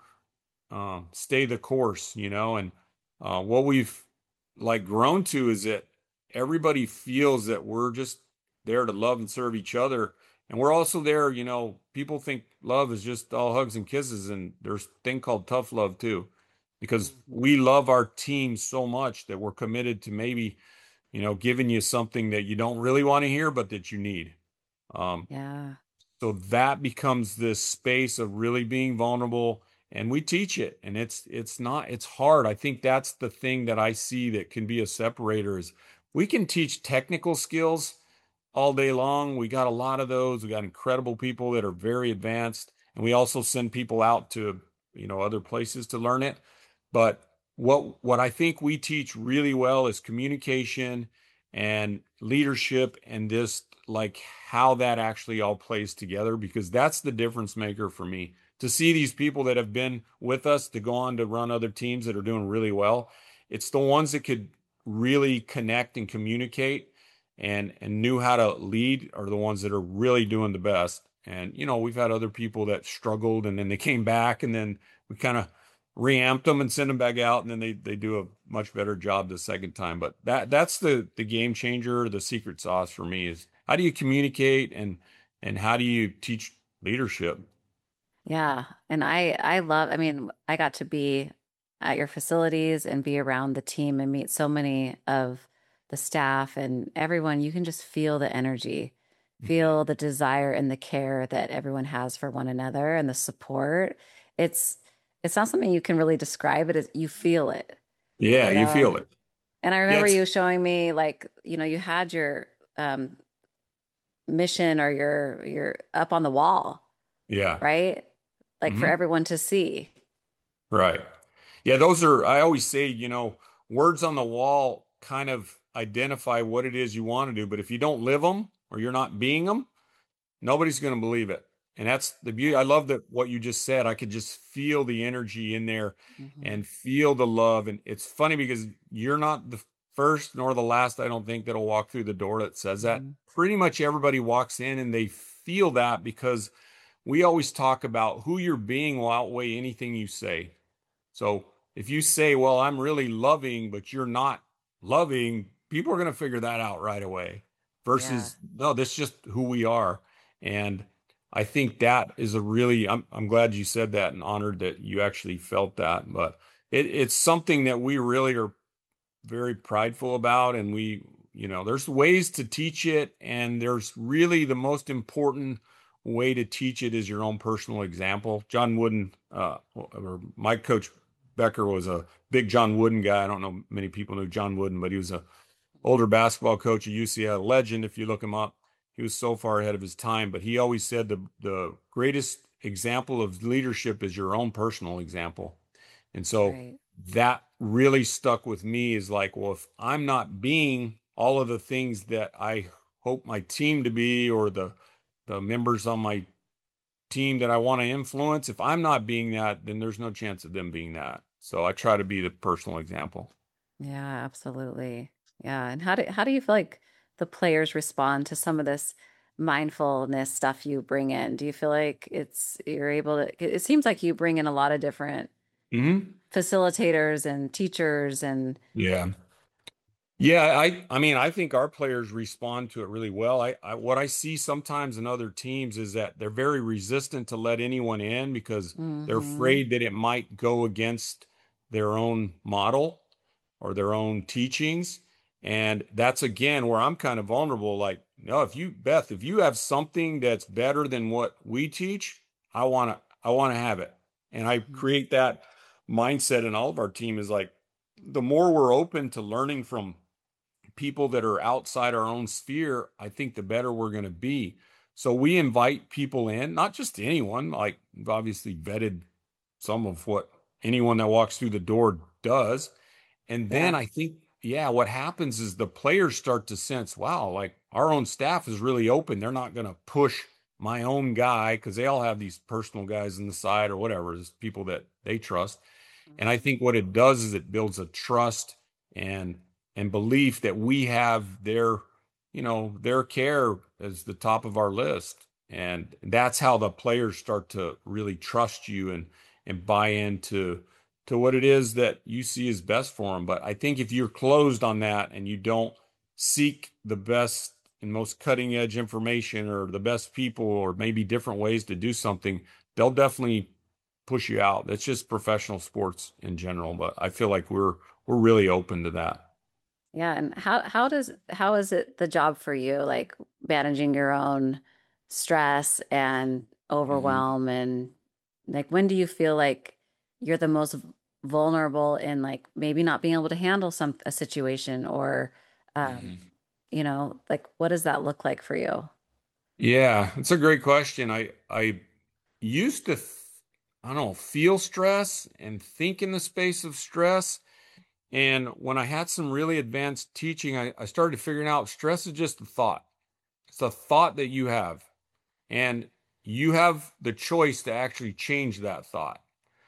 Speaker 2: uh, stay the course, you know. And uh, what we've like grown to is that everybody feels that we're just there to love and serve each other. And we're also there, you know, people think love is just all hugs and kisses, and there's a thing called tough love too, because
Speaker 1: Mhm.
Speaker 2: we love our team so much that we're committed to maybe, you know, giving you something that you don't really want to hear, but that you need. Um,
Speaker 1: Yeah.
Speaker 2: so that becomes this space of really being vulnerable, and we teach it, and it's it's not it's hard. I think that's the thing that I see that can be a separator is we can teach technical skills all day long. We got a lot of those. We got incredible people that are very advanced, and we also send people out to, you know, other places to learn it. But what what I think we teach really well is communication and leadership, and this like how that actually all plays together, because that's the difference maker for me. To see these people that have been with us to go on to run other teams that are doing really well, it's the ones that could really connect and communicate and and knew how to lead are the ones that are really doing the best. And you know, we've had other people that struggled and then they came back, and then we kind of reamped them and sent them back out, and then they they do a much better job the second time. But that that's the the game changer, the secret sauce for me is how do you communicate, and and how do you teach leadership?
Speaker 1: Yeah. And I I love, I mean, I got to be at your facilities and be around the team and meet so many of the staff and everyone. You can just feel the energy,
Speaker 2: Mhm.
Speaker 1: feel the desire and the care that everyone has for one another and the support. It's it's not something you can really describe it as, you feel it,
Speaker 2: Yeah,
Speaker 1: you
Speaker 2: you
Speaker 1: know?
Speaker 2: feel it.
Speaker 1: And I
Speaker 2: Yeah,
Speaker 1: remember
Speaker 2: it's
Speaker 1: you showing me like, you know, you had your um mission or your your up on the wall,
Speaker 2: yeah.
Speaker 1: right? Like for
Speaker 2: Hmm.
Speaker 1: everyone to see.
Speaker 2: Right. Yeah, those are, I always say, you know, words on the wall kind of identify what it is you want to do, but if you don't live them or you're not being them, nobody's going to believe it. And that's the beauty. I love that what you just said. I could just feel the energy in there
Speaker 1: Hmm.
Speaker 2: and feel the love. And it's funny because you're not the first nor the last, I don't think, that'll walk through the door that says that.
Speaker 1: Hmm.
Speaker 2: Pretty much everybody walks in and they feel that because we always talk about who you're being will outweigh anything you say. So if you say, well, I'm really loving, but you're not loving, people are going to figure that out right away.
Speaker 1: Yeah.
Speaker 2: Versus, no, that's just who we are. And I think that is a really, I'm, I'm glad you said that and honored that you actually felt that. But it, it's something that we really are very prideful about. And we, you know, there's ways to teach it. And there's really the most important way to teach it is your own personal example. John Wooden, uh, or my coach Becker was a big John Wooden guy. I don't know many people know John Wooden, but he was a older basketball coach at U C L, legend. If you look him up, he was so far ahead of his time. But he always said the the greatest example of leadership is your own personal example. And so
Speaker 1: Right.
Speaker 2: that really stuck with me is like, well, if I'm not being all of the things that I hope my team to be, or the the members on my team that I want to influence, if I'm not being that, then there's no chance of them being that. So I try to be the personal example.
Speaker 1: Yeah, absolutely. Yeah. And how do how do you feel like the players respond to some of this mindfulness stuff you bring in? Do you feel like it's you're able to, it seems like you bring in a lot of different
Speaker 2: Hmm.
Speaker 1: facilitators and teachers and
Speaker 2: Yeah. Yeah, I I mean, I think our players respond to it really well. I, I what I see sometimes in other teams is that they're very resistant to let anyone in because they're
Speaker 1: hmm
Speaker 2: afraid that it might go against their own model or their own teachings. And that's again where I'm kind of vulnerable. Like, no, if you, Beth, if you have something that's better than what we teach, I want to I want to have it. And I create that mindset in all of our team is like the more we're open to learning from people that are outside our own sphere, I think the better we're going to be. So we invite people in, not just anyone, like we've obviously vetted some of what anyone that walks through the door does. And then
Speaker 1: Yeah.
Speaker 2: I think, yeah, what happens is the players start to sense, wow, like our own staff is really open. They're not going to push my own guy because they all have these personal guys on the side or whatever, is people that they trust. And I
Speaker 1: Mhm.
Speaker 2: think what it does is it builds a trust and and belief that we have their, you know, their care as the top of our list. And that's how the players start to really trust you and and buy into to what it is that you see is best for them. But I think if you're closed on that and you don't seek the best and most cutting edge information or the best people or maybe different ways to do something, they'll definitely push you out. It's just professional sports in general, but I feel like we're we're really open to that.
Speaker 1: Yeah, and how how does how is it the job for you, like managing your own stress and
Speaker 2: Mhm.
Speaker 1: overwhelm and like when do you feel like you're the most vulnerable in like maybe not being able to handle some a situation or um
Speaker 2: Mhm.
Speaker 1: you know, like what does that look like for you?
Speaker 2: Yeah, it's a great question. I I used to th I don't know, feel stress and think in the space of stress. And when I had some really advanced teaching, I, I started figuring out stress is just a thought. It's a thought that you have. And you have the choice to actually change that thought.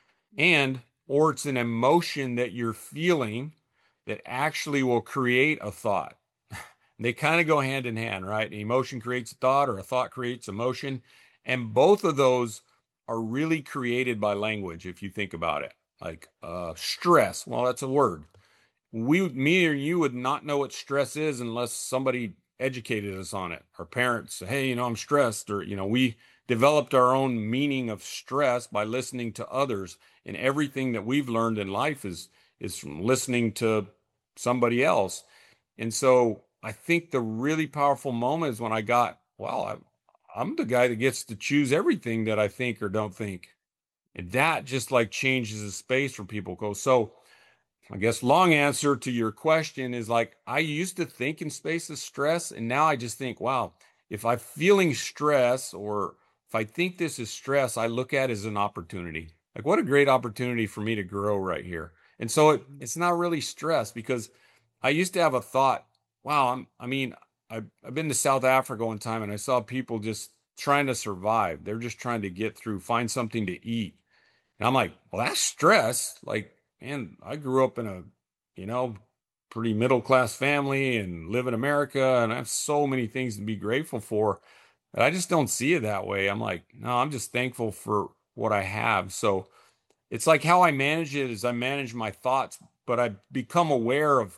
Speaker 2: And or it's an emotion that you're feeling that actually will create a thought. They kind of go hand in hand, right? An emotion creates a thought, or a thought creates emotion. And both of those are really created by language, if you think about it. Like uh, stress, well, that's a word. We, me or you would not know what stress is unless somebody educated us on it. Our parents, hey, you know, I'm stressed, or, you know, we developed our own meaning of stress by listening to others. And everything that we've learned in life is is from listening to somebody else. And so I think the really powerful moment is when I got, well, I'm, I'm the guy that gets to choose everything that I think or don't think. And that just like changes the space for people. Go, so I guess long answer to your question is like I used to think in space of stress, and now I just think, wow, if I'm feeling stress or if I think this is stress, I look at it as an opportunity. Like what a great opportunity for me to grow right here. And so it, it's not really stress because I used to have a thought, wow, I'm, I mean, I've, I've been to South Africa one time and I saw people just trying to survive. They're just trying to get through, find something to eat. And I'm like, well, that's stress. Like, man, I grew up in a, you know, pretty middle class family and live in America, and I have so many things to be grateful for. And I just don't see it that way. I'm like, no, I'm just thankful for what I have. So it's like how I manage it is I manage my thoughts, but I become aware of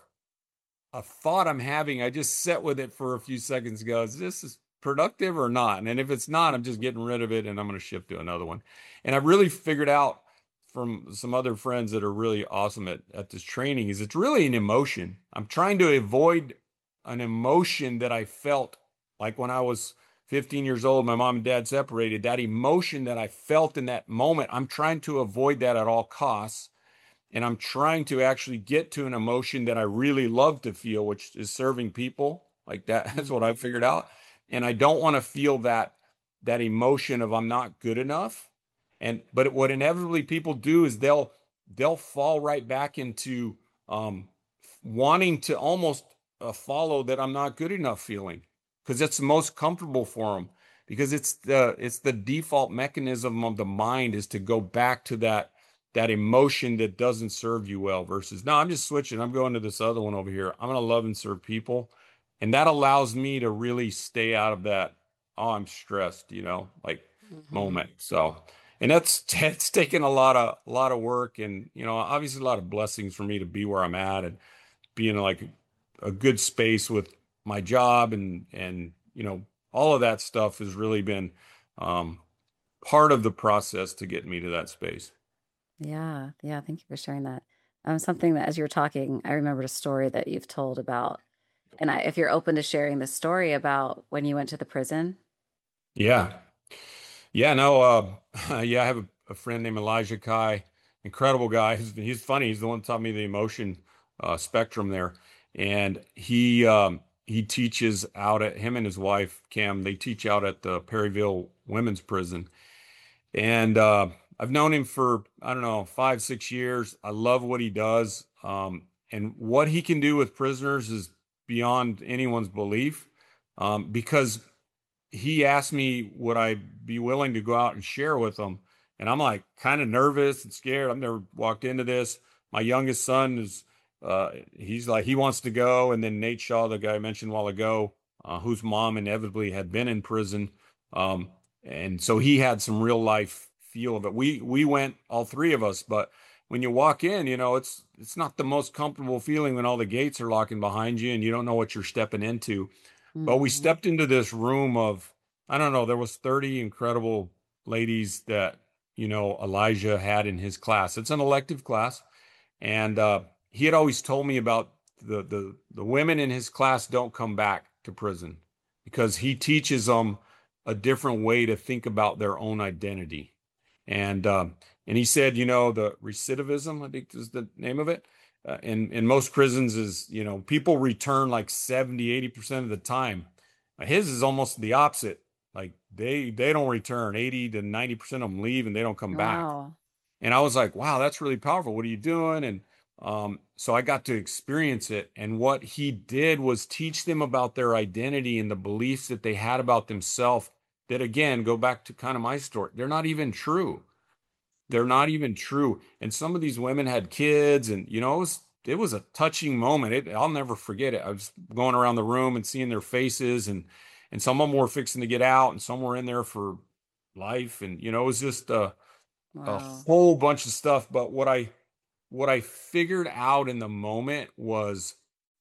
Speaker 2: a thought I'm having. I just sit with it for a few seconds and go, is this is productive or not? And then if it's not, I'm just getting rid of it and I'm going to shift to another one. And I've really figured out from some other friends that are really awesome at, at this training is it's really an emotion. I'm trying to avoid an emotion that I felt like when I was fifteen years old, my mom and dad separated. That emotion that I felt in that moment, I'm trying to avoid that at all costs. And I'm trying to actually get to an emotion that I really love to feel, which is serving people. Like that, that's what I
Speaker 1: Mhm.
Speaker 2: figured out. And I don't want to feel that that emotion of I'm not good enough. And but what inevitably people do is they'll they'll fall right back into um, wanting to almost uh, follow that I'm not good enough feeling because it's the most comfortable for them because it's the it's the default mechanism of the mind is to go back to that that emotion that doesn't serve you well versus no, I'm just switching. I'm going to this other one over here. I'm going to love and serve people. And that allows me to really stay out of that, oh, I'm stressed, you know, like
Speaker 1: Mhm.
Speaker 2: moment. So, and that's it's taken a lot of a lot of work and, you know, obviously a lot of blessings for me to be where I'm at and be in like a good space with my job and and you know, all of that stuff has really been um part of the process to get me to that space.
Speaker 1: Yeah, yeah. Thank you for sharing that. Um, something that as you were talking, I remembered a story that you've told about, and I, if you're open to sharing the story about when you went to the prison.
Speaker 2: Yeah. Yeah, no, uh, yeah, I have a, a friend named Elijah Kai, incredible guy. He's, he's funny. He's the one that taught me the emotion uh, spectrum there. And he um, he teaches out at him and his wife, Cam, they teach out at the Perryville Women's Prison. And uh, I've known him for, I don't know, five, six years. I love what he does. Um, and what he can do with prisoners is beyond anyone's belief. Um, because he asked me, would I be willing to go out and share with them? And I'm like kind of nervous and scared. I've never walked into this. My youngest son is, uh, he's like, he wants to go. And then Nate Shaw, the guy I mentioned a while ago, uh, whose mom inevitably had been in prison. Um, and so he had some real life feel of it. We, we went, all three of us, but when you walk in, you know, it's, it's not the most comfortable feeling when all the gates are locking behind you and you don't know what you're stepping into. But we
Speaker 1: Hmm.
Speaker 2: stepped into this room of, I don't know, there was thirty incredible ladies that, you know, Elijah had in his class. It's an elective class. And uh, he had always told me about the, the, the women in his class don't come back to prison because he teaches them a different way to think about their own identity. And um, and he said, you know, the recidivism, I think is the name of it, uh, in in most prisons is, you know, people return like seventy, eighty percent of the time. His is almost the opposite. Like they they don't return. eighty to ninety percent of them leave and they don't come back.
Speaker 1: Wow.
Speaker 2: And I was like, wow, that's really powerful. What are you doing? And um, so I got to experience it. And what he did was teach them about their identity and the beliefs that they had about themselves that, again, go back to kind of my story. They're not even true. They're not even true. And some of these women had kids, and you know, it was it was a touching moment. It, I'll never forget it. I was going around the room and seeing their faces, and and some of them were fixing to get out, and some were in there for life, and you know, it was just a a
Speaker 1: Wow.
Speaker 2: whole bunch of stuff. But what I what I figured out in the moment was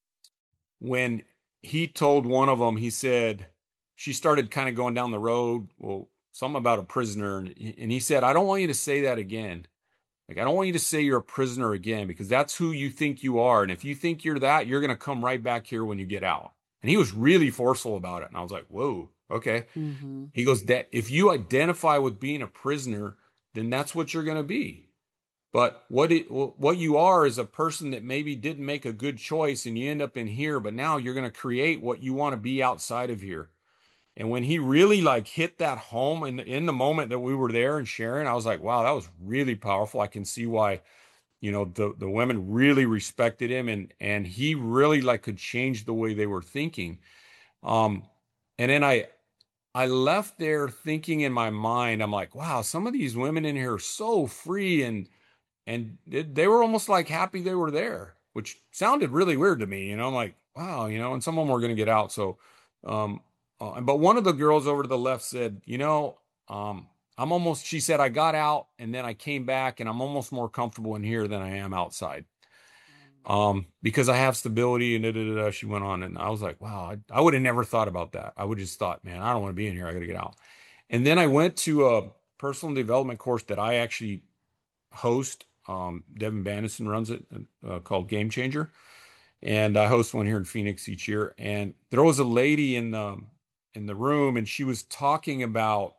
Speaker 2: when he told one of them, he said, she started kind of going down the road, well, something about a prisoner, and, and he said, I don't want you to say that again. Like, I don't want you to say you're a prisoner again because that's who you think you are. And if you think you're that, you're going to come right back here when you get out. And he was really forceful about it. And I was like, whoa, okay.
Speaker 1: Hmm.
Speaker 2: He goes, that if you identify with being a prisoner, then that's what you're going to be. But what it what you are is a person that maybe didn't make a good choice and you end up in here, but now you're going to create what you want to be outside of here. And when he really like hit that home in in the moment that we were there and sharing, I was like, wow, that was really powerful. I can see why, you know, the the women really respected him and and he really like could change the way they were thinking. Um, and then I I left there thinking in my mind, I'm like, wow, some of these women in here are so free and and it, they were almost like happy they were there, which sounded really weird to me. You know, I'm like, wow, you know, and some of them were going to get out. So um, uh, but one of the girls over to the left said, you know, um, I'm almost, she said, I got out and then I came back and I'm almost more comfortable in here than I am outside. Um, because I have stability and da, da, da, da, she went on and I was like, wow, I, I would have never thought about that. I would just thought, man, I don't want to be in here. I got to get out. And then I went to a personal development course that I actually host. Um, Devin Banison runs it, uh, called Game Changer. And I host one here in Phoenix each year. And there was a lady in the in the room, and she was talking about,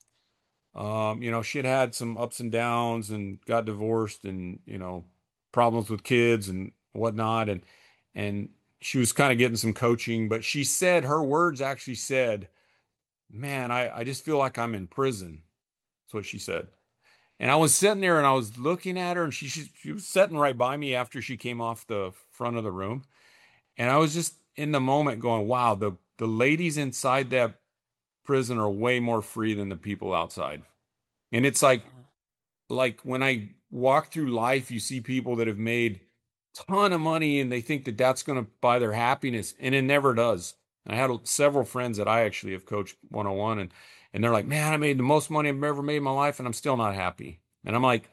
Speaker 2: um, you know, she had had some ups and downs and got divorced, and you know, problems with kids and whatnot, and and she was kind of getting some coaching. But she said her words actually said, "Man, I I just feel like I'm in prison." That's what she said. And I was sitting there and I was looking at her, and she she, she was sitting right by me after she came off the front of the room. And I was just in the moment going, wow, the, the ladies inside that prison are way more free than the people outside. And it's like, like when I walk through life, you see people that have made ton of money and they think that that's going to buy their happiness, and it never does. And I had several friends that I actually have coached one-on-one, and and they're like, man, I made the most money I've ever made in my life and I'm still not happy. And I'm like,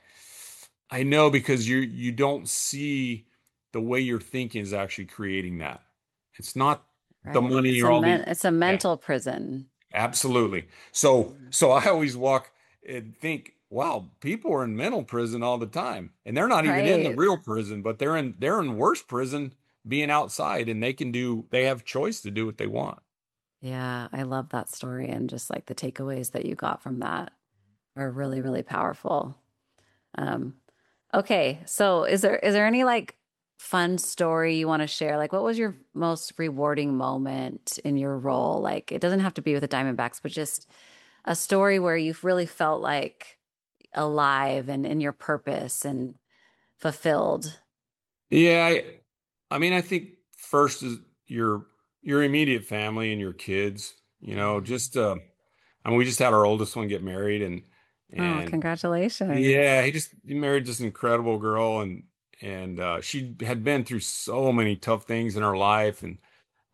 Speaker 2: I know, because you you don't see the way you're thinking is actually creating that. It's not the
Speaker 1: Right.
Speaker 2: money
Speaker 1: It's
Speaker 2: or
Speaker 1: a
Speaker 2: all the,
Speaker 1: men it's a
Speaker 2: yeah,
Speaker 1: mental prison.
Speaker 2: absolutely. So
Speaker 1: Mhm.
Speaker 2: so I always walk and think, wow, people are in mental prison all the time. And they're not even in the
Speaker 1: Right.
Speaker 2: real prison, but they're in they're in worse prison being outside, and they can do they have choice to do what they want.
Speaker 1: Yeah, I love that story, and just like the takeaways that you got from that are really, really powerful. Um, okay, so is there is there any like fun story you want to share? Like, what was your most rewarding moment in your role? Like, it doesn't have to be with the Diamondbacks, but just a story where you've really felt like alive and in your purpose and fulfilled.
Speaker 2: Yeah, I I mean, I think first is your your immediate family and your kids, you know,
Speaker 1: Mhm.
Speaker 2: just uh I mean, we just had our oldest one get married, and
Speaker 1: Oh,
Speaker 2: and
Speaker 1: congratulations.
Speaker 2: yeah, he just he married this incredible girl, and and uh she had been through so many tough things in her life, and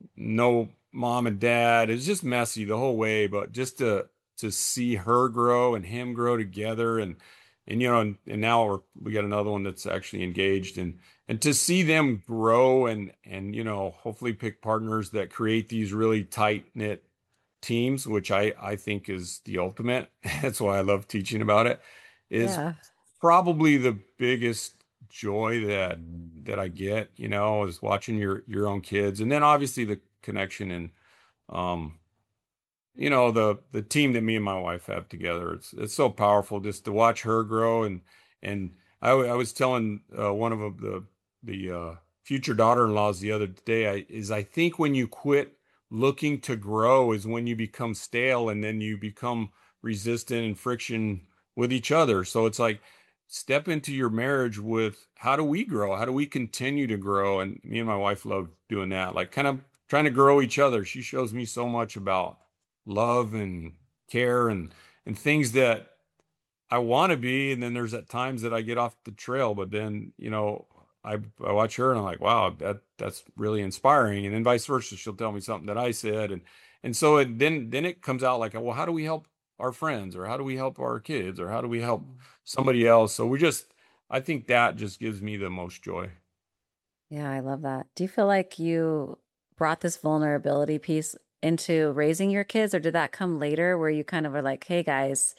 Speaker 2: no mom and dad. It's just messy the whole way, but just to to see her grow and him grow together, and and you know, and, and now we're we got another one that's actually engaged, and and to see them grow, and and you know, hopefully pick partners that create these really tight knit teams, which I I think is the ultimate. That's why I love teaching about it. Is
Speaker 1: Yeah.
Speaker 2: probably the biggest joy that that I get, you know, is watching your your own kids, and then obviously the connection and, um, you know, the the team that me and my wife have together. It's it's so powerful just to watch her grow, and and I, w- I was telling, uh, one of the the uh, future daughter-in-laws the other day, I, is I think when you quit looking to grow is when you become stale, and then you become resistant and friction with each other. So it's like, step into your marriage with, how do we grow? How do we continue to grow? And me and my wife love doing that, like kind of trying to grow each other. She shows me so much about love and care, and and things that I want to be. And then there's at times that I get off the trail, but then, you know, I I watch her and I'm like, wow, that that's really inspiring. And then vice versa, she'll tell me something that I said, and and so it, then then it comes out like, well, how do we help our friends, or how do we help our kids, or how do we help
Speaker 1: Mhm.
Speaker 2: somebody else? So we just, I think that just gives me the most joy.
Speaker 1: Yeah, I love that. Do you feel like you brought this vulnerability piece into raising your kids, or did that come later where you kind of were like, hey guys,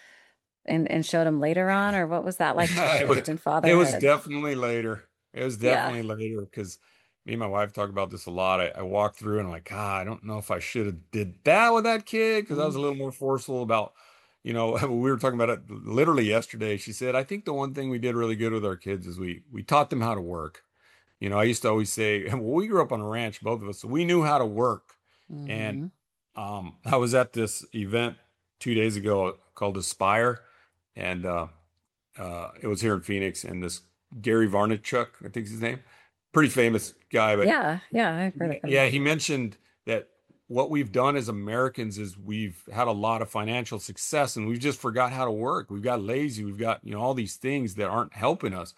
Speaker 1: and and showed them later on, or what was that like to
Speaker 2: It was,
Speaker 1: shift in
Speaker 2: it was
Speaker 1: fatherhood?
Speaker 2: definitely later. It was
Speaker 1: Yeah.
Speaker 2: definitely later, because me and my wife talk about this a lot. I, I walk through and I'm like, ah, I don't know if I should have did that with that kid, because I was
Speaker 1: Mm.
Speaker 2: a little more forceful about, you know, we were talking about it literally yesterday. She said, I think the one thing we did really good with our kids is we we taught them how to work. You know, I used to always say, well, we grew up on a ranch, both of us, so we knew how to work. And
Speaker 1: Hmm.
Speaker 2: um, I was at this event two days ago called Aspire, and uh, uh, it was here in Phoenix, and this Gary Vaynerchuk, I think is his name, pretty famous guy, but
Speaker 1: Yeah, yeah, I've heard of him.
Speaker 2: yeah, he mentioned that what we've done as Americans is we've had a lot of financial success, and we've just forgot how to work. We've got lazy, we've got, you know, all these things that aren't helping us.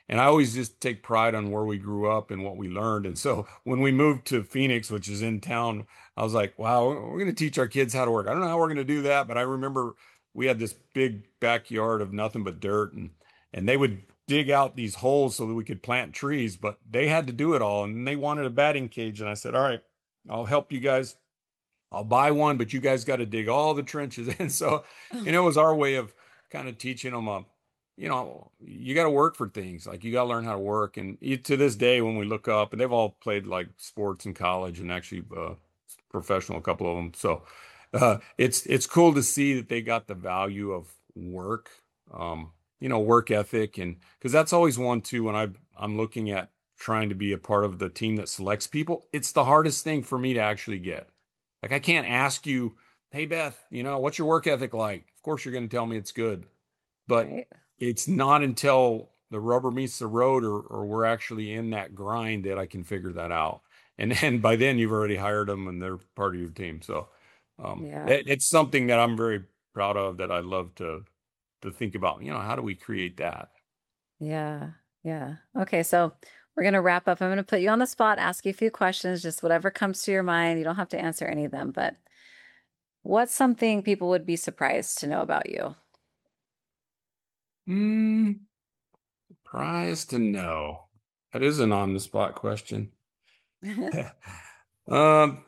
Speaker 2: And I always just take pride on where we grew up and what we learned. And so when we moved to Phoenix, which is in town, I was like, wow, we're going to teach our kids how to work. I don't know how we're going to do that, but I remember we had this big backyard of nothing but dirt, and and they would dig out these holes so that we could plant trees, but they had to do it all. And they wanted a batting cage. And I said, all right, I'll help you guys. I'll buy one, but you guys got to dig all the trenches. And so, you know, it was our way of kind of teaching them, uh, you know, you got to work for things. Like you got to learn how to work. And e- to this day, when we look up, and they've all played like sports in college and actually uh, professional, a couple of them. So uh, it's it's cool to see that they got the value of work, um, you know, work ethic, and because that's always one too. When I I'm looking at trying to be a part of the team that selects people, it's the hardest thing for me to actually get. Like I can't ask you, hey Beth, you know, what's your work ethic like? Of course you're going to tell me it's good, but
Speaker 1: Right.
Speaker 2: it's not until the rubber meets the road or or we're actually in that grind that I can figure that out. And then by then you've already hired them and they're part of your team. So um,
Speaker 1: Yeah.
Speaker 2: it, it's something that I'm very proud of that I love to to think about. You know, how do we create that?
Speaker 1: Yeah. Yeah. Okay. So we're going to wrap up. I'm going to put you on the spot, ask you a few questions, just whatever comes to your mind. You don't have to answer any of them, but what's something people would be surprised to know about you?
Speaker 2: Hmm, prize to know. That is an on the spot question. Um,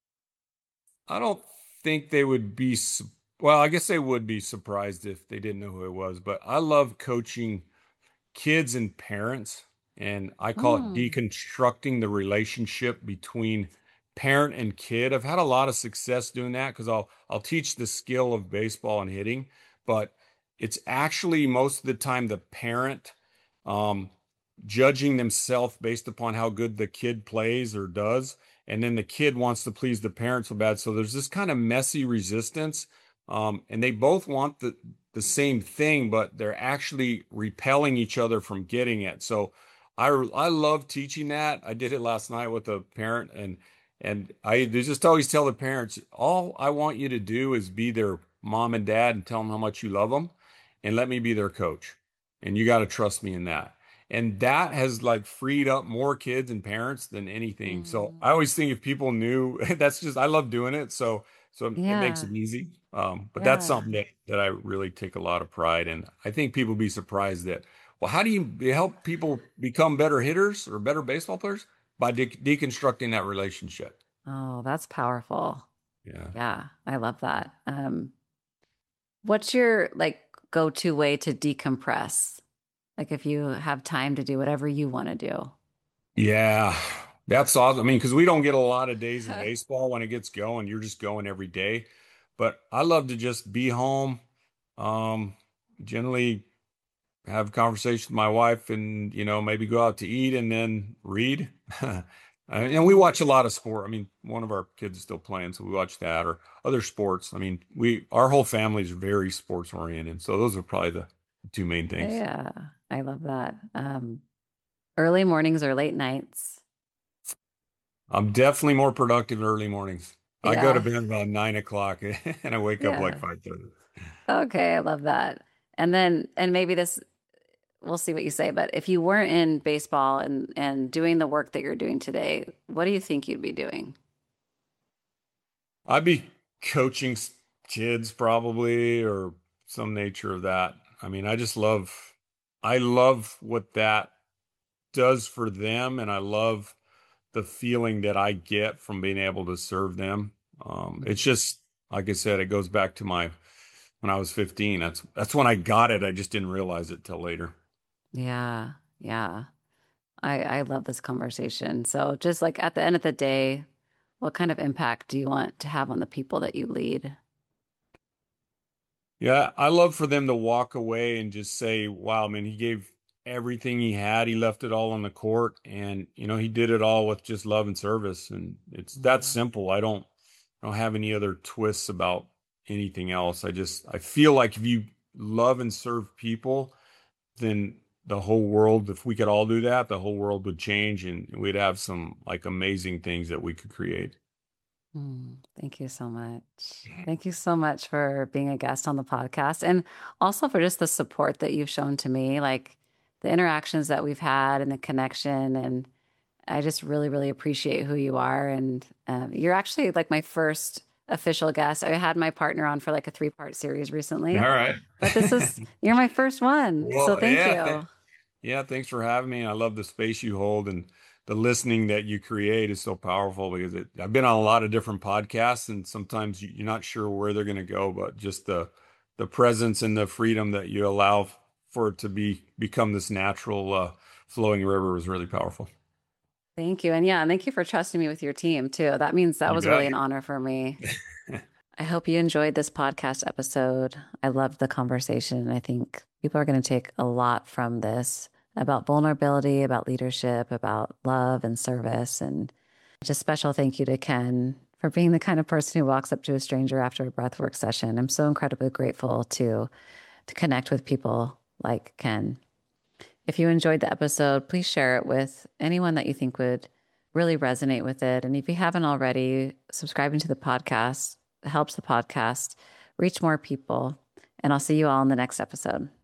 Speaker 2: I don't think they would be, su- well, I guess they would be surprised if they didn't know who it was, but I love coaching kids and parents, and I call it
Speaker 1: Mm.
Speaker 2: deconstructing the relationship between parent and kid. I've had a lot of success doing that because I'll I'll teach the skill of baseball and hitting, but it's actually most of the time the parent um, judging themselves based upon how good the kid plays or does, and then the kid wants to please the parent so bad. So there's this kind of messy resistance, um, and they both want the the same thing, but they're actually repelling each other from getting it. So I I love teaching that. I did it last night with a parent, and and I just always tell the parents, all I want you to do is be their mom and dad and tell them how much you love them, and let me be their coach. And you got to trust me in that. And that has like freed up more kids and parents than anything. So
Speaker 1: Mm.
Speaker 2: I always think if people knew, that's just I love doing it. So so it makes
Speaker 1: Yeah.
Speaker 2: it easy. Um, but that's
Speaker 1: Yeah.
Speaker 2: something that, that I really take a lot of pride in. I think people be surprised that, well, how do you help people become better hitters or better baseball players? By de deconstructing that relationship.
Speaker 1: Oh, that's powerful.
Speaker 2: Yeah.
Speaker 1: Yeah. I love that. Um, what's your like go-to way to decompress? Like if you have time to do whatever you want to do.
Speaker 2: Yeah. That's awesome. I mean, because we don't get a lot of days in baseball when it gets going. You're just going every day. But I love to just be home. Um, generally have a conversation with my wife and, you know, maybe go out to eat and then read. And we
Speaker 1: Oh,
Speaker 2: watch a lot of sport. I mean, one of our kids is still playing, so we watch that or other sports. I mean, we our whole family is very sports oriented. So those are probably the two main things.
Speaker 1: yeah. I love that. Um, early mornings or late nights.
Speaker 2: I'm definitely more productive early mornings. I go to
Speaker 1: Yeah.
Speaker 2: bed about nine o'clock and I wake up like
Speaker 1: Yeah.
Speaker 2: five thirty.
Speaker 1: Okay, I love that. And then, and maybe this, we'll see what you say, but if you weren't in baseball and and doing the work that you're doing today, what do you think you'd be doing?
Speaker 2: I'd be coaching s- kids probably or some nature of that. I mean, I just love, I love what that does for them, and I love the feeling that I get from being able to serve them. Um, it's
Speaker 1: Mhm.
Speaker 2: just like I said, it goes back to my when I was fifteen. That's that's when I got it. I just didn't realize it till later.
Speaker 1: Yeah, yeah. I I love this conversation. So just like at the end of the day, what kind of impact do you want to have on the people that you lead?
Speaker 2: Yeah, I love for them to walk away and just say, "Wow, man, he gave everything he had. He left it all on the court, and you know, he did it all with just love and service." And it's that
Speaker 1: Mm.
Speaker 2: simple. I don't, I don't have any other twists about anything else. I just, I feel like if you love and serve people, then the whole world, if we could all do that, the whole world would change, and we'd have some like amazing things that we could create.
Speaker 1: Mm, thank you so much. Thank you so much for being a guest on the podcast and also for just the support that you've shown to me. Like the interactions that we've had and the connection. And I just really, really appreciate who you are. And um, you're actually like my first official guest. I had my partner on for like a three part series
Speaker 2: All
Speaker 1: recently,
Speaker 2: right.
Speaker 1: but this is, you're my first one. So
Speaker 2: Well,
Speaker 1: thank
Speaker 2: yeah, th
Speaker 1: you.
Speaker 2: yeah, thanks for having me. I love the space you hold and the listening that you create is so powerful because it, I've been on a lot of different podcasts and sometimes you- you're not sure where they're going to go, but just the the presence and the freedom that you allow for it to be become this natural uh, flowing river was really powerful.
Speaker 1: Thank you. And yeah, and thank you for trusting me with your team too. That means that
Speaker 2: You
Speaker 1: was
Speaker 2: bet.
Speaker 1: really an honor for me. I hope you enjoyed this podcast episode. I loved the conversation. I think people are going to take a lot from this about vulnerability, about leadership, about love and service. And just special thank you to Ken for being the kind of person who walks up to a stranger after a breathwork session. I'm so incredibly grateful to to connect with people like Ken. If you enjoyed the episode, please share it with anyone that you think would really resonate with it. And if you haven't already, subscribing to the podcast helps the podcast reach more people. And I'll see you all in the next episode.